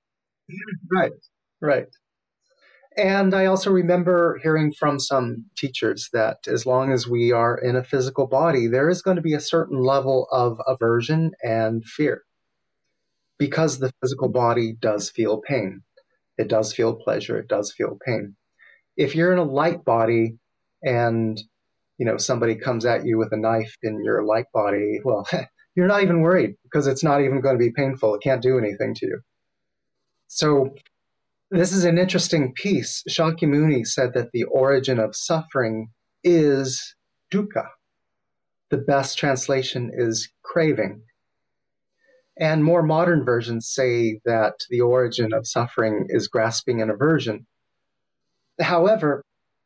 Speaker 2: Right. And I also remember hearing from some teachers that as long as we are in a physical body, there is going to be a certain level of aversion and fear, because the physical body does feel pain. It does feel pleasure. It does feel pain. If you're in a light body and, somebody comes at you with a knife in your light body, well, you're not even worried because it's not even going to be painful. It can't do anything to you. So this is an interesting piece. Shakyamuni said that the origin of suffering is dukkha. The best translation is craving. And more modern versions say that the origin of suffering is grasping and aversion. However,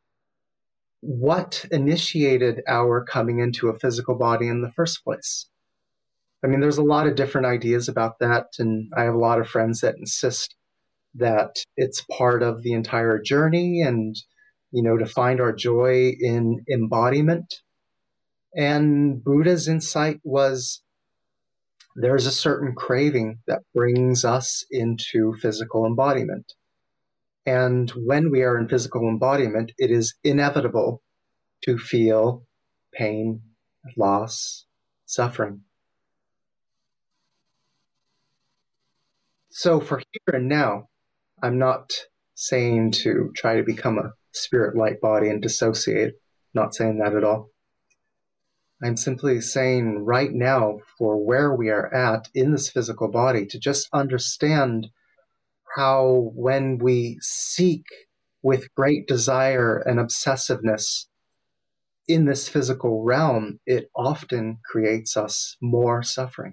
Speaker 2: what initiated our coming into a physical body in the first place? I mean, there's a lot of different ideas about that, and I have a lot of friends that insist that it's part of the entire journey and, to find our joy in embodiment. And Buddha's insight was there's a certain craving that brings us into physical embodiment. And when we are in physical embodiment, it is inevitable to feel pain, loss, suffering. So for here and now, I'm not saying to try to become a spirit light body and dissociate. Not saying that at all. I'm simply saying right now, for where we are at in this physical body, to just understand how when we seek with great desire and obsessiveness in this physical realm, it often creates us more suffering.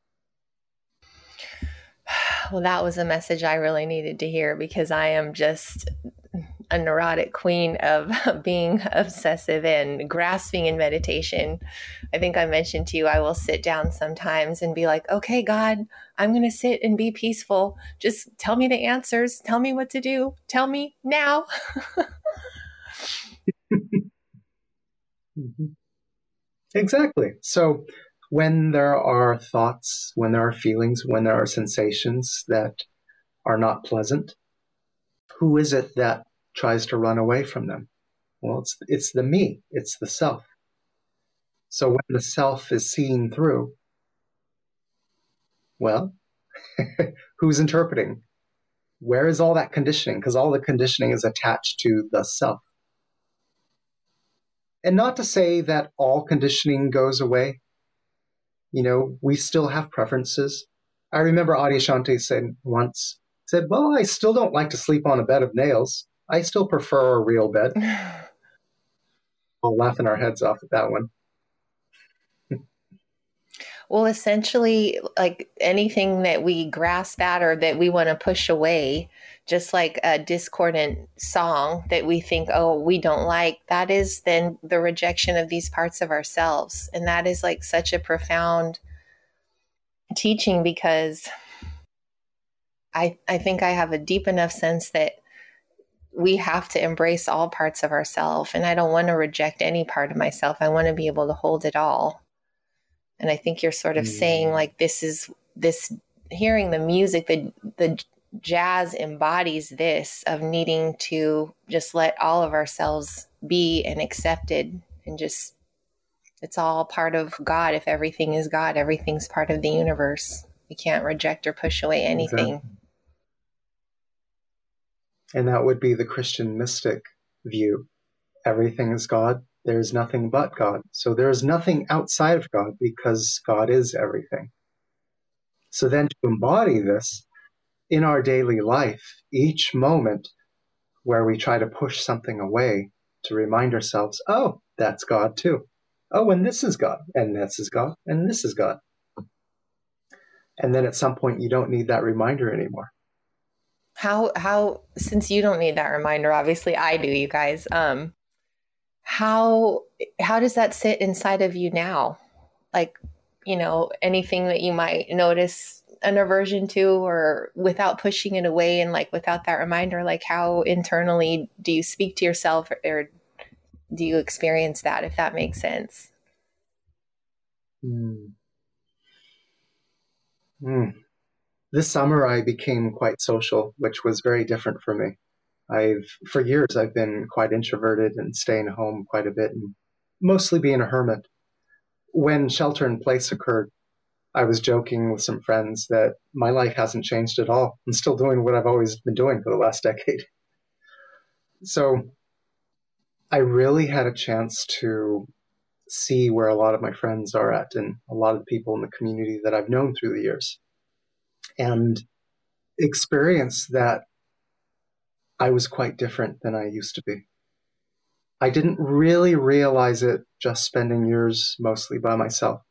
Speaker 1: Well, that was a message I really needed to hear, because I am just a neurotic queen of being obsessive and grasping in meditation. I think I mentioned to you, I will sit down sometimes and be like, okay, God, I'm going to sit and be peaceful. Just tell me the answers. Tell me what to do. Tell me now.
Speaker 2: Mm-hmm. Exactly. So when there are thoughts, when there are feelings, when there are sensations that are not pleasant, who is it that tries to run away from them? Well, it's the me, it's the self. So when the self is seen through, well, who's interpreting? Where is all that conditioning? Because all the conditioning is attached to the self. And not to say that all conditioning goes away. You know, we still have preferences. I remember Adyashanti said once, well, I still don't like to sleep on a bed of nails. I still prefer a real bed. All laughing our heads off at that one.
Speaker 1: Well, essentially, like anything that we grasp at or that we want to push away, just like a discordant song that we think, oh, we don't like, that is then the rejection of these parts of ourselves. And that is like such a profound teaching, because I think I have a deep enough sense that we have to embrace all parts of ourselves. And I don't want to reject any part of myself. I want to be able to hold it all. And I think you're sort of saying, like, this hearing the music, the jazz embodies this of needing to just let all of ourselves be and accepted, and just, it's all part of God. If everything is God, everything's part of the universe. We can't reject or push away anything.
Speaker 2: Exactly. And that would be the Christian mystic view. Everything is God. There's nothing but God. So there's nothing outside of God, because God is everything. So then to embody this in our daily life, each moment where we try to push something away, to remind ourselves, oh, that's God too. Oh, and this is God, and this is God, and this is God. And then at some point, you don't need that reminder anymore.
Speaker 1: How, since you don't need that reminder, obviously I do, you guys, how does that sit inside of you now? Like, you know, anything that you might notice an aversion to, or without pushing it away, and like without that reminder, like how internally do you speak to yourself, or do you experience that, if that makes sense?
Speaker 2: This summer I became quite social, which was very different for me. For years I've been quite introverted and staying home quite a bit and mostly being a hermit. When shelter in place occurred, I was joking with some friends that my life hasn't changed at all. I'm still doing what I've always been doing for the last decade. So I really had a chance to see where a lot of my friends are at, and a lot of the people in the community that I've known through the years, and experience that I was quite different than I used to be. I didn't really realize it just spending years mostly by myself.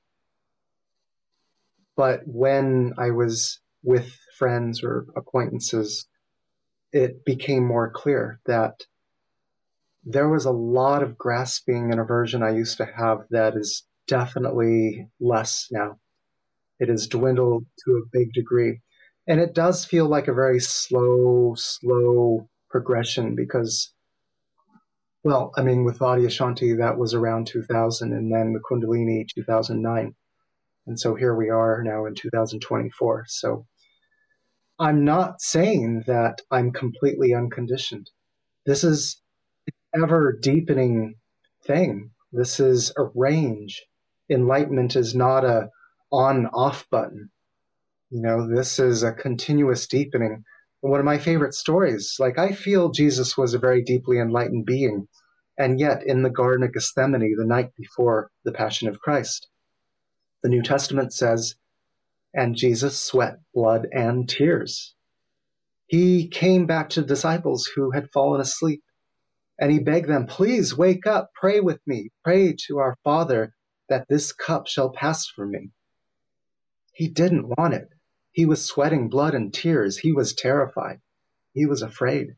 Speaker 2: But when I was with friends or acquaintances, it became more clear that there was a lot of grasping and aversion I used to have that is definitely less now. It has dwindled to a big degree. And it does feel like a very slow progression, because, well, I mean, with Adyashanti, that was around 2000, and then the Kundalini, 2009. And so here we are now in 2024. So I'm not saying that I'm completely unconditioned. This is an ever deepening thing. This is a range. Enlightenment is not a on-off button. You know, this is a continuous deepening. One of my favorite stories, like, I feel Jesus was a very deeply enlightened being. And yet in the Garden of Gethsemane, the night before the Passion of Christ, the New Testament says, and Jesus sweat blood and tears. He came back to disciples who had fallen asleep, and he begged them, please wake up, pray with me, pray to our Father that this cup shall pass from me. He didn't want it. He was sweating blood and tears. He was terrified. He was afraid.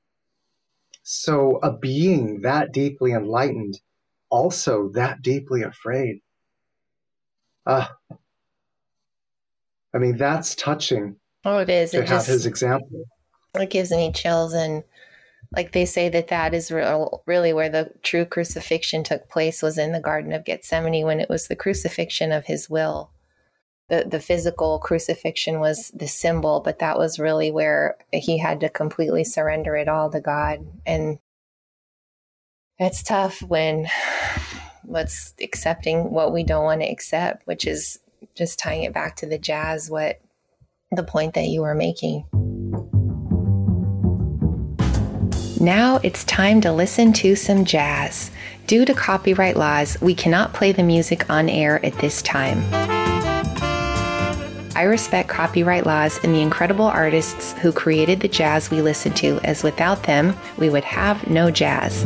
Speaker 2: So a being that deeply enlightened, also that deeply afraid. I mean, that's touching.
Speaker 1: Oh, it is.
Speaker 2: To have his example.
Speaker 1: It gives me chills. And like they say that is really where the true crucifixion took place, was in the Garden of Gethsemane, when it was the crucifixion of his will. The physical crucifixion was the symbol, but that was really where he had to completely surrender it all to God. And it's tough when what's accepting what we don't want to accept, which is just tying it back to the jazz, the point that you were making. Now it's time to listen to some jazz. Due to copyright laws, we cannot play the music on air at this time. I respect copyright laws and the incredible artists who created the jazz we listen to, as without them, we would have no jazz.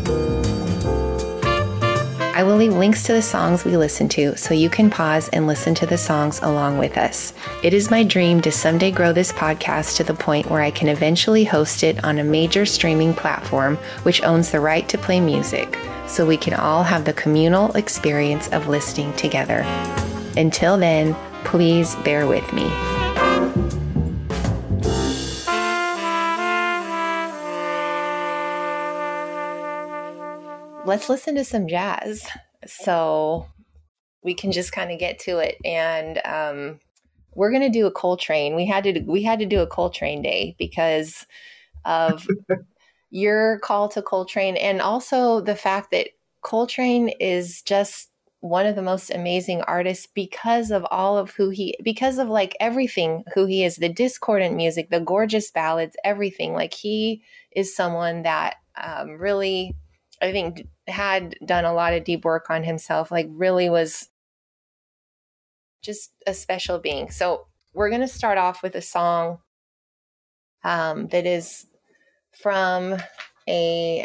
Speaker 1: I will leave links to the songs we listen to so you can pause and listen to the songs along with us. It is my dream to someday grow this podcast to the point where I can eventually host it on a major streaming platform which owns the right to play music, so we can all have the communal experience of listening together. Until then, please bear with me. Let's listen to some jazz so we can just kind of get to it. And we're going to do a Coltrane. We had to do a Coltrane day because of your call to Coltrane, and also the fact that Coltrane is just one of the most amazing artists because of all of because of like everything who he is, the discordant music, the gorgeous ballads, everything. Like, he is someone that really, I think, had done a lot of deep work on himself, like really was just a special being. So we're going to start off with a song that is from his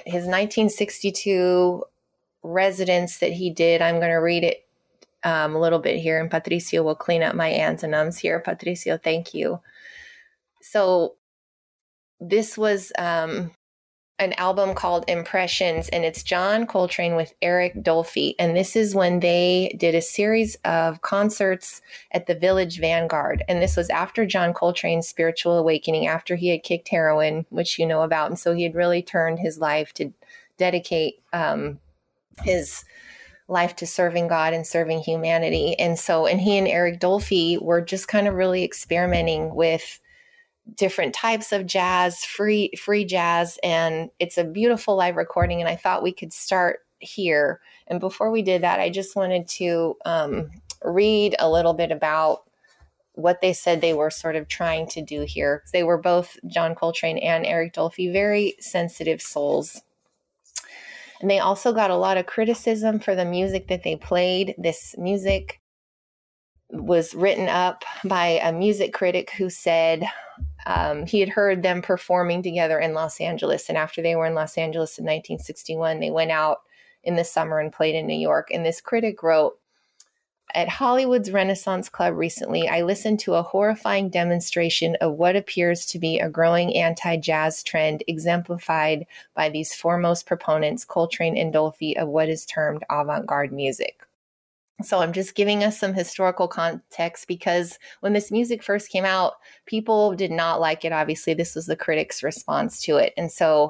Speaker 1: 1962 residence that he did. I'm going to read it a little bit here, and Patricio will clean up my ands and ums here. Patricio, thank you. So this was an album called Impressions, and it's John Coltrane with Eric Dolphy. And this is when they did a series of concerts at the Village Vanguard. And this was after John Coltrane's spiritual awakening, after he had kicked heroin, which you know about. And so he had really turned his life to dedicate his life to serving God and serving humanity. And he and Eric Dolphy were just kind of really experimenting with different types of jazz, free jazz. And it's a beautiful live recording. And I thought we could start here. And before we did that, I just wanted to read a little bit about what they said they were sort of trying to do here. They were both, John Coltrane and Eric Dolphy, very sensitive souls. And they also got a lot of criticism for the music that they played. This music was written up by a music critic who said he had heard them performing together in Los Angeles. And after they were in Los Angeles in 1961, they went out in the summer and played in New York. And this critic wrote, "At Hollywood's Renaissance Club recently, I listened to a horrifying demonstration of what appears to be a growing anti-jazz trend exemplified by these foremost proponents, Coltrane and Dolphy, of what is termed avant-garde music." So I'm just giving us some historical context, because when this music first came out, people did not like it. Obviously, this was the critics' response to it. And so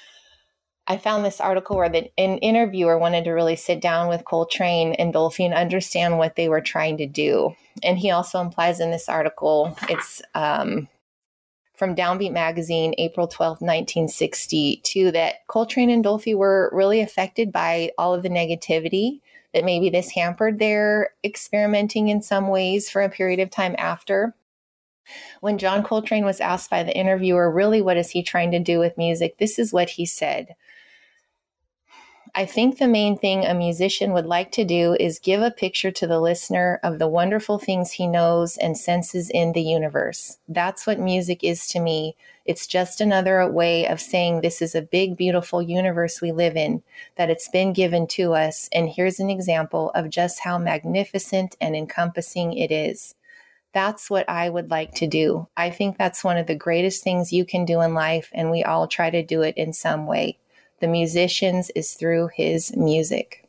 Speaker 1: I found this article where an interviewer wanted to really sit down with Coltrane and Dolphy and understand what they were trying to do. And he also implies in this article, it's from Downbeat Magazine, April 12th, 1962, that Coltrane and Dolphy were really affected by all of the negativity, that maybe this hampered their experimenting in some ways for a period of time after. When John Coltrane was asked by the interviewer, really, what is he trying to do with music? This is what he said. I think the main thing a musician would like to do is give a picture to the listener of the wonderful things he knows and senses in the universe. That's what music is to me. It's just another way of saying this is a big, beautiful universe we live in, that it's been given to us. And here's an example of just how magnificent and encompassing it is. That's what I would like to do. I think that's one of the greatest things you can do in life, and we all try to do it in some way. The musicians is through his music.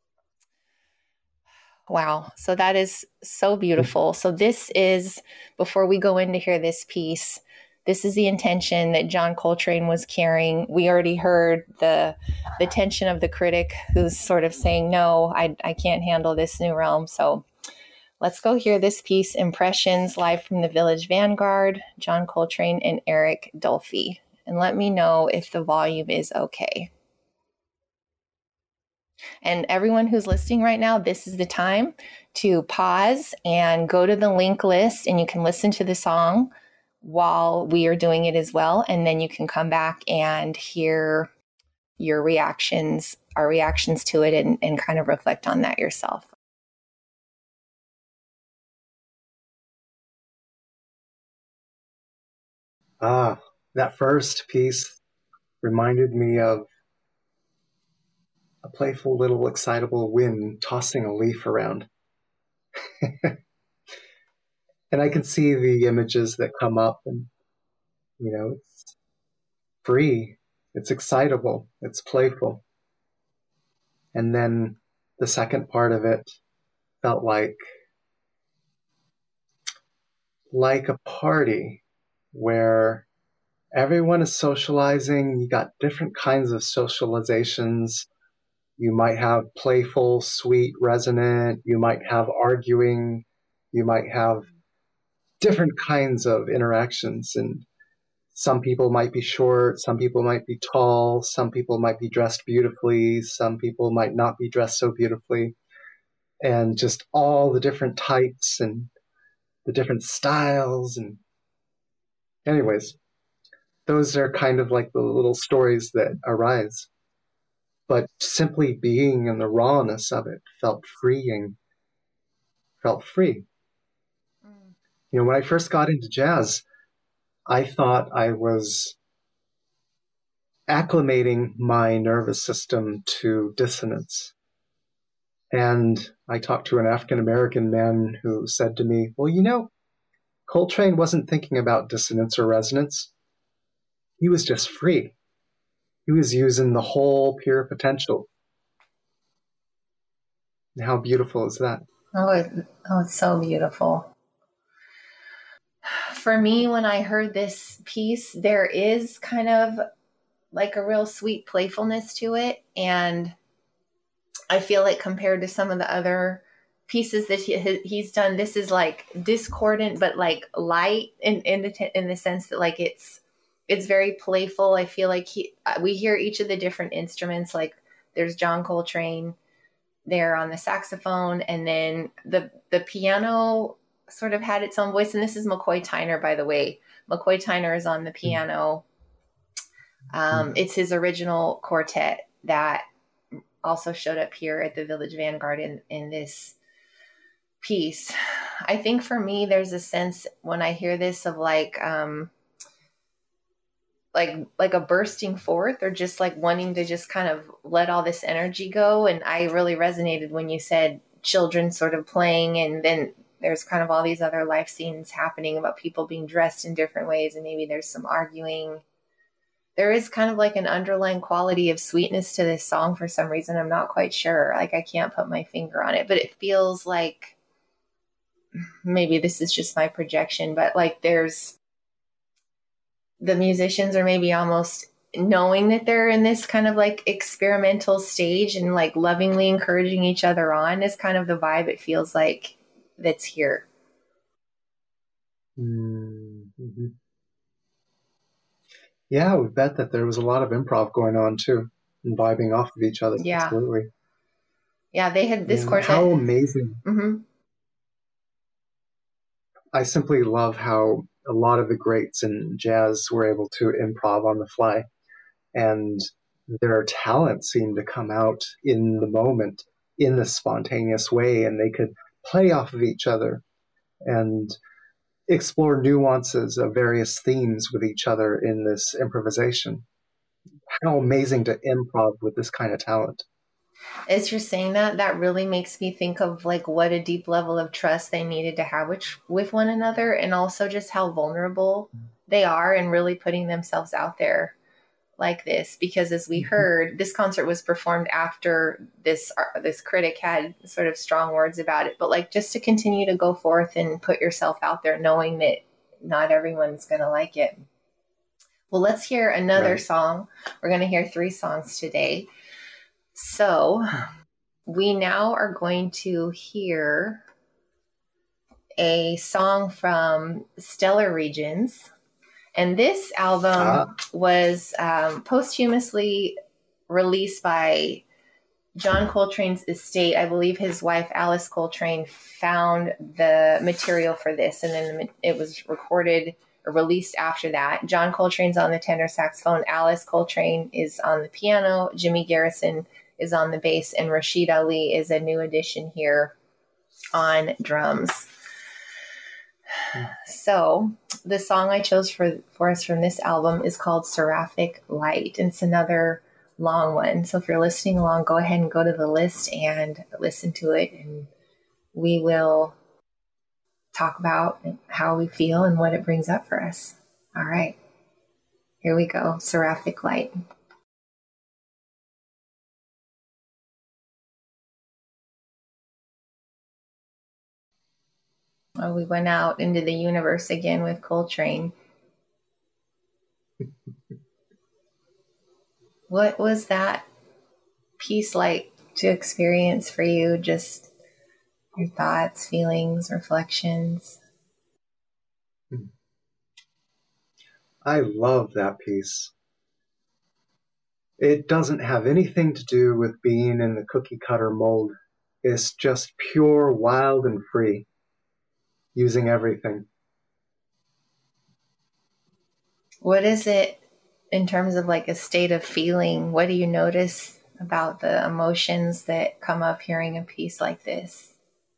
Speaker 1: Wow. So that is so beautiful. So this is, before we go in to hear this piece, this is the intention that John Coltrane was carrying. We already heard the tension of the critic who's sort of saying, no, I can't handle this new realm. So let's go hear this piece, Impressions, live from the Village Vanguard, John Coltrane and Eric Dolphy. And let me know if the volume is okay. And everyone who's listening right now, this is the time to pause and go to the link list, and you can listen to the song while we are doing it as well. And then you can come back and hear your reactions, our reactions to it, and kind of reflect on that yourself.
Speaker 2: That first piece reminded me of a playful little excitable wind tossing a leaf around. And I can see the images that come up, and, it's free, it's excitable, it's playful. And then the second part of it felt like a party where everyone is socializing. You got different kinds of socializations. You might have playful, sweet, resonant. You might have arguing. You might have different kinds of interactions. And some people might be short. Some people might be tall. Some people might be dressed beautifully. Some people might not be dressed so beautifully. And just all the different types and the different styles. And anyways, those are kind of like the little stories that arise. But simply being in the rawness of it felt freeing, felt free. When I first got into jazz, I thought I was acclimating my nervous system to dissonance. And I talked to an African-American man who said to me, well, Coltrane wasn't thinking about dissonance or resonance. He was just free. He was using the whole pure potential. And how beautiful is that?
Speaker 1: It's so beautiful. For me, when I heard this piece, there is kind of like a real sweet playfulness to it. And I feel like compared to some of the other pieces that he's done, this is like discordant, but like light in the sense that like it's very playful. I feel like we hear each of the different instruments. Like there's John Coltrane there on the saxophone, and then the piano sort of had its own voice. And this is McCoy Tyner, by the way. McCoy Tyner is on the piano. It's his original quartet that also showed up here at the Village Vanguard in this piece. I think for me, there's a sense when I hear this of like a bursting forth, or just like wanting to just kind of let all this energy go. And I really resonated when you said children sort of playing, and then there's kind of all these other life scenes happening about people being dressed in different ways, and maybe there's some arguing. There is kind of like an underlying quality of sweetness to this song for some reason. I'm not quite sure. Like I can't put my finger on it, but it feels like, maybe this is just my projection, but like there's, the musicians are maybe almost knowing that they're in this kind of like experimental stage, and like lovingly encouraging each other on is kind of the vibe it feels like that's here.
Speaker 2: Mm-hmm. Yeah, we bet that there was a lot of improv going on too, and vibing off of each other.
Speaker 1: Yeah.
Speaker 2: Absolutely.
Speaker 1: Yeah, they had this quartet.
Speaker 2: How amazing.
Speaker 1: Mm-hmm.
Speaker 2: I simply love how a lot of the greats in jazz were able to improv on the fly. And their talent seemed to come out in the moment in this spontaneous way, and they could play off of each other and explore nuances of various themes with each other in this improvisation. How amazing to improv with this kind of talent.
Speaker 1: As you're saying that, that really makes me think of like what a deep level of trust they needed to have with one another, and also just how vulnerable they are and really putting themselves out there like this. Because as we heard, this concert was performed after this critic had sort of strong words about it, but like just to continue to go forth and put yourself out there, knowing that not everyone's going to like it. Well, let's hear another song. We're going to hear 3 songs today. So we now are going to hear a song from Stellar Regions. And this album was posthumously released by John Coltrane's estate. I believe his wife, Alice Coltrane, found the material for this, and then it was recorded or released after that. John Coltrane's on the tenor saxophone. Alice Coltrane is on the piano. Jimmy Garrison is on the bass, and Rashid Ali is a new addition here on drums. So the song I chose for us from this album is called Seraphic Light, and it's another long one. So if you're listening along, go ahead and go to the list and listen to it, and we will talk about how we feel and what it brings up for us. All right, here we go. Seraphic Light. Oh, we went out into the universe again with Coltrane. What was that piece like to experience for you? Just your thoughts, feelings, reflections?
Speaker 2: I love that piece. It doesn't have anything to do with being in the cookie cutter mold. It's just pure, wild, and free, using everything.
Speaker 1: What is it in terms of like a state of feeling? What do you notice about the emotions that come up hearing a piece like this?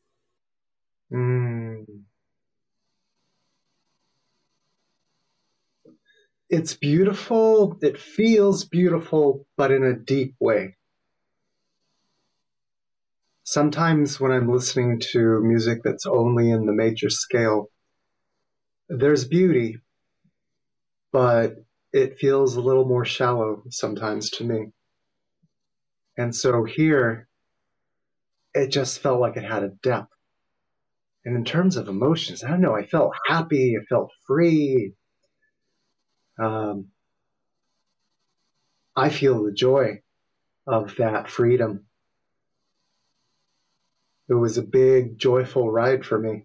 Speaker 2: It's beautiful. It feels beautiful, but in a deep way. Sometimes when I'm listening to music that's only in the major scale, there's beauty, but it feels a little more shallow sometimes to me. And so here, it just felt like it had a depth. And in terms of emotions, I don't know, I felt happy, I felt free. I feel the joy of that freedom. It was a big, joyful ride for me.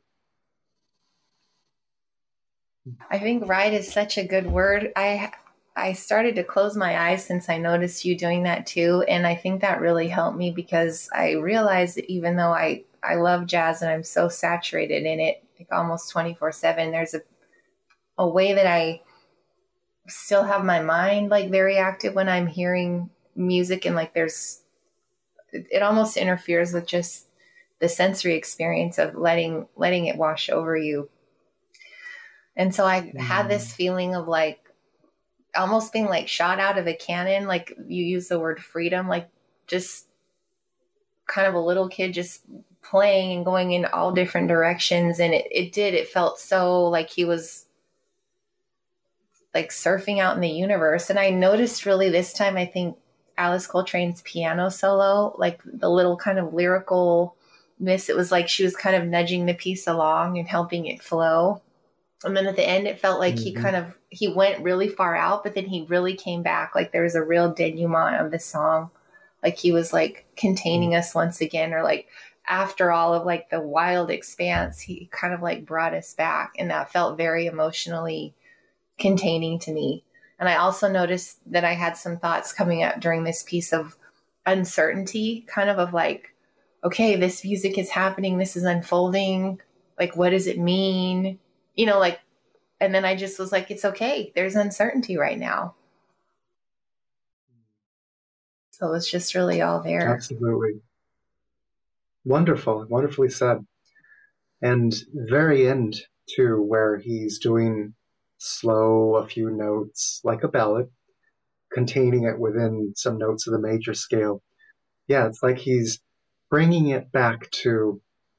Speaker 1: I think ride is such a good word. I started to close my eyes since I noticed you doing that too. And I think that really helped me because I realized that even though I love jazz and I'm so saturated in it, like almost 24/7, there's a way that I still have my mind like very active when I'm hearing music, and like it almost interferes with just the sensory experience of letting it wash over you. And so I had this feeling of like almost being like shot out of a cannon. Like you use the word freedom, like just kind of a little kid just playing and going in all different directions. And it felt so like he was like surfing out in the universe. And I noticed really this time, I think Alice Coltrane's piano solo, like the little kind of lyrical miss, it was like she was kind of nudging the piece along and helping it flow. And then at the end, it felt like he went really far out, but then he really came back. Like there was a real denouement of the song. Like he was like containing us once again, or like after all of like the wild expanse, he kind of like brought us back. And that felt very emotionally containing to me. And I also noticed that I had some thoughts coming up during this piece of uncertainty, kind of like, okay, this music is happening. This is unfolding. Like, what does it mean? You know, like, and then I just was like, it's okay. There's uncertainty right now. So it's just really all there.
Speaker 2: Absolutely. Wonderful. Wonderfully said. And very end too, where he's doing slow, a few notes, like a ballad, containing it within some notes of the major scale. Yeah, it's like he's bringing it back to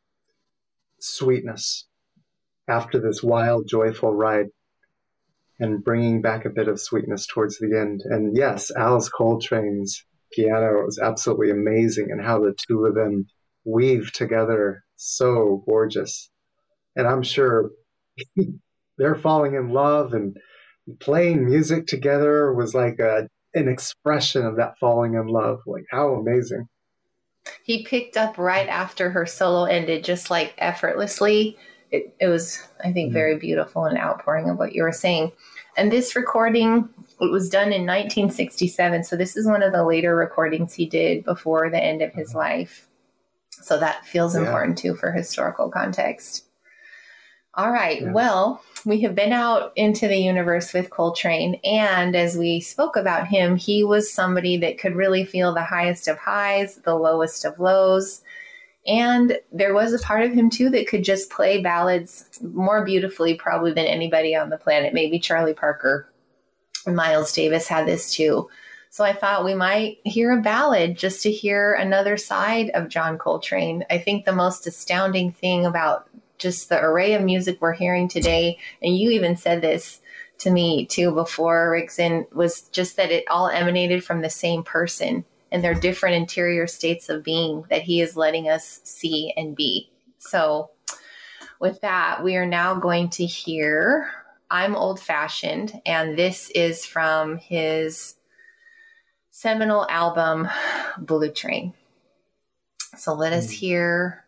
Speaker 2: sweetness after this wild, joyful ride, and bringing back a bit of sweetness towards the end. And yes, Alice Coltrane's piano is absolutely amazing, and how the two of them weave together, so gorgeous. And I'm sure they're falling in love, and playing music together was like an expression of that falling in love. Like, how amazing.
Speaker 1: He picked up right after her solo ended, just like effortlessly. It was, I think, very beautiful, and outpouring of what you were saying. And this recording, it was done in 1967. So this is one of the later recordings he did before the end of his life. So that feels important too for historical context. All right. Yes. Well, we have been out into the universe with Coltrane. And as we spoke about him, he was somebody that could really feel the highest of highs, the lowest of lows. And there was a part of him, too, that could just play ballads more beautifully probably than anybody on the planet. Maybe Charlie Parker and Miles Davis had this, too. So I thought we might hear a ballad just to hear another side of John Coltrane. I think the most astounding thing about just the array of music we're hearing today, and you even said this to me, too, before, Rigzin, was just that it all emanated from the same person. And their different interior states of being that he is letting us see and be. So with that, we are now going to hear I'm Old Fashioned. And this is from his seminal album, Blue Train. So let us hear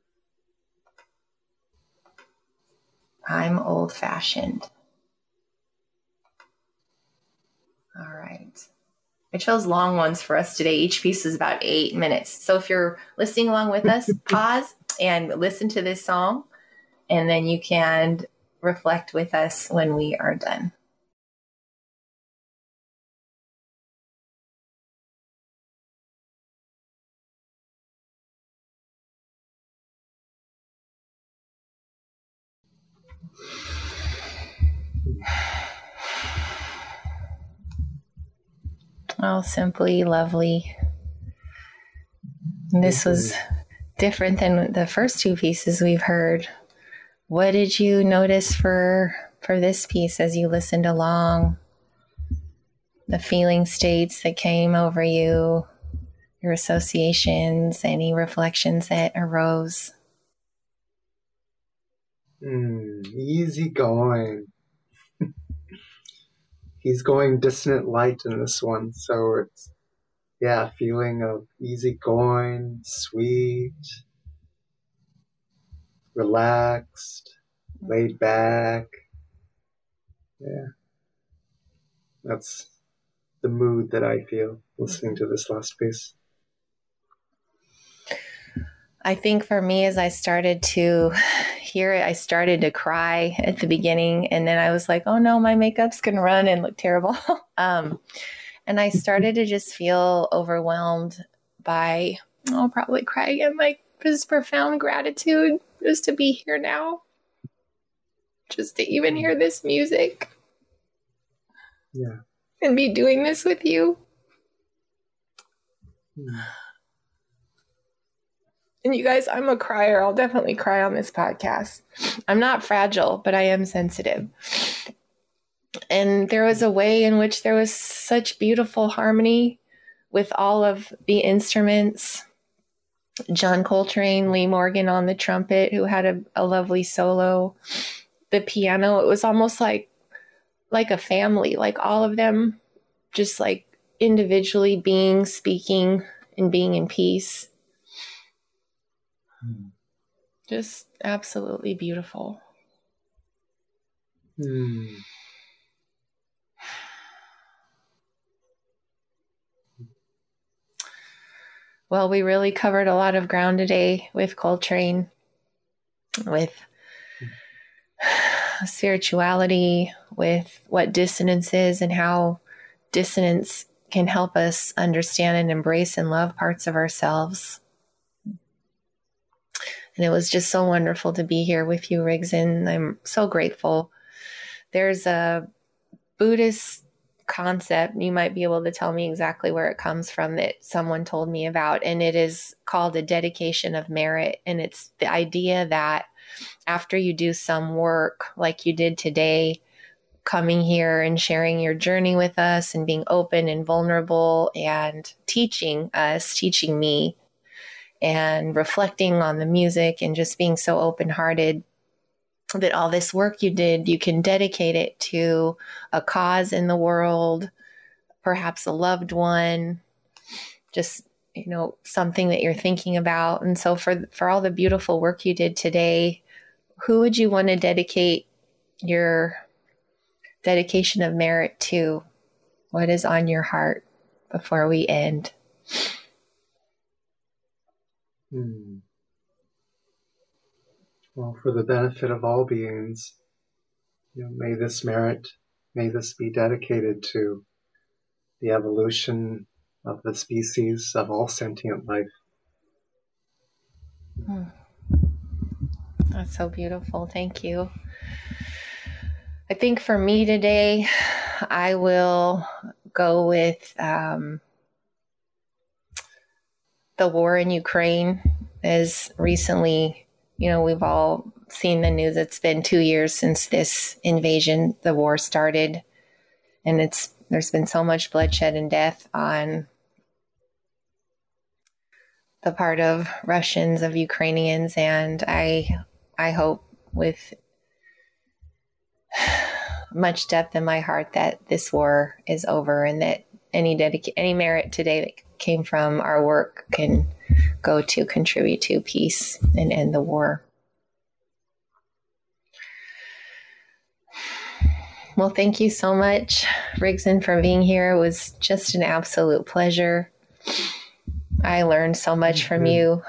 Speaker 1: I'm Old Fashioned. All right. I chose long ones for us today. Each piece is about 8 minutes. So if you're listening along with us, pause and listen to this song, and then you can reflect with us when we are done. Oh, simply lovely. And this was different than the first two pieces we've heard. What did you notice for this piece as you listened along? The feeling states that came over you, your associations, any reflections that arose?
Speaker 2: Easy going. He's going dissonant light in this one, so it's a feeling of easy going, sweet, relaxed, laid back. Yeah, that's the mood that I feel listening to this last piece.
Speaker 1: I think for me, as I started to hear it, I started to cry at the beginning, and then I was like, oh no, my makeup's going to run and look terrible. And I started to just feel overwhelmed by, I'll probably cry again, like this profound gratitude just to be here now, just to even hear this music.
Speaker 2: Yeah.
Speaker 1: And be doing this with you. And you guys, I'm a crier. I'll definitely cry on this podcast. I'm not fragile, but I am sensitive. And there was a way in which there was such beautiful harmony with all of the instruments. John Coltrane, Lee Morgan on the trumpet, who had a lovely solo. The piano, it was almost like a family, like all of them just like individually speaking, and being in peace. Just absolutely beautiful. Well, we really covered a lot of ground today with Coltrane, with spirituality, with what dissonance is and how dissonance can help us understand and embrace and love parts of ourselves. And it was just so wonderful to be here with you, Rigzin. I'm so grateful. There's a Buddhist concept, you might be able to tell me exactly where it comes from, that someone told me about, and it is called a dedication of merit. And it's the idea that after you do some work like you did today, coming here and sharing your journey with us and being open and vulnerable and teaching me and reflecting on the music and just being so open-hearted, that all this work you did, you can dedicate it to a cause in the world, perhaps a loved one, just, something that you're thinking about. And so for all the beautiful work you did today, who would you want to dedicate your dedication of merit to? What is on your heart before we end?
Speaker 2: Well, for the benefit of all beings, may this be dedicated to the evolution of the species of all sentient life.
Speaker 1: That's so beautiful. Thank you. I think for me today, I will go with the war in Ukraine. As recently, we've all seen the news. It's been 2 years since this invasion, the war started, and there's been so much bloodshed and death on the part of Russians, of Ukrainians, and I hope with much depth in my heart that this war is over, and that any merit today that came from our work can go to contribute to peace and end the war. Well, thank you so much, Rigzin, for being here. It was just an absolute pleasure. I learned so much from you.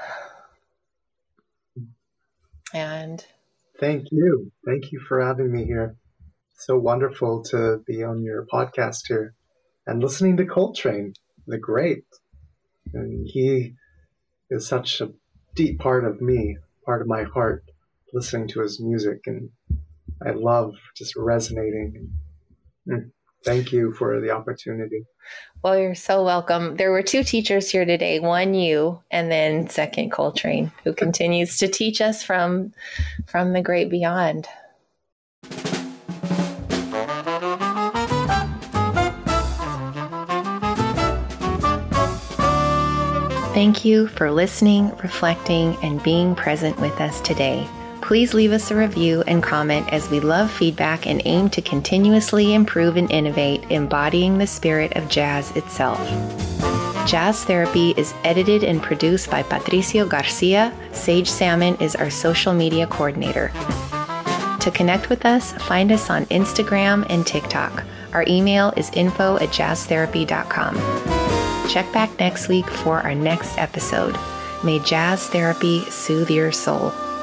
Speaker 1: And
Speaker 2: thank you. Thank you for having me here. So wonderful to be on your podcast here and listening to Coltrane, the great. And he is such a deep part of me, part of my heart, listening to his music. And I love just resonating. Thank you for the opportunity.
Speaker 1: Well, you're so welcome. There were 2 teachers here today, one you, and then second Coltrane, who continues to teach us from the great beyond. Thank you for listening, reflecting, and being present with us today. Please leave us a review and comment, as we love feedback and aim to continuously improve and innovate, embodying the spirit of jazz itself. Jazz Therapy is edited and produced by Patricio Garcia. Sage Salmon is our social media coordinator. To connect with us, find us on Instagram and TikTok. Our email is info@jazztherapy.com. Check back next week for our next episode. May Jazz Therapy soothe your soul.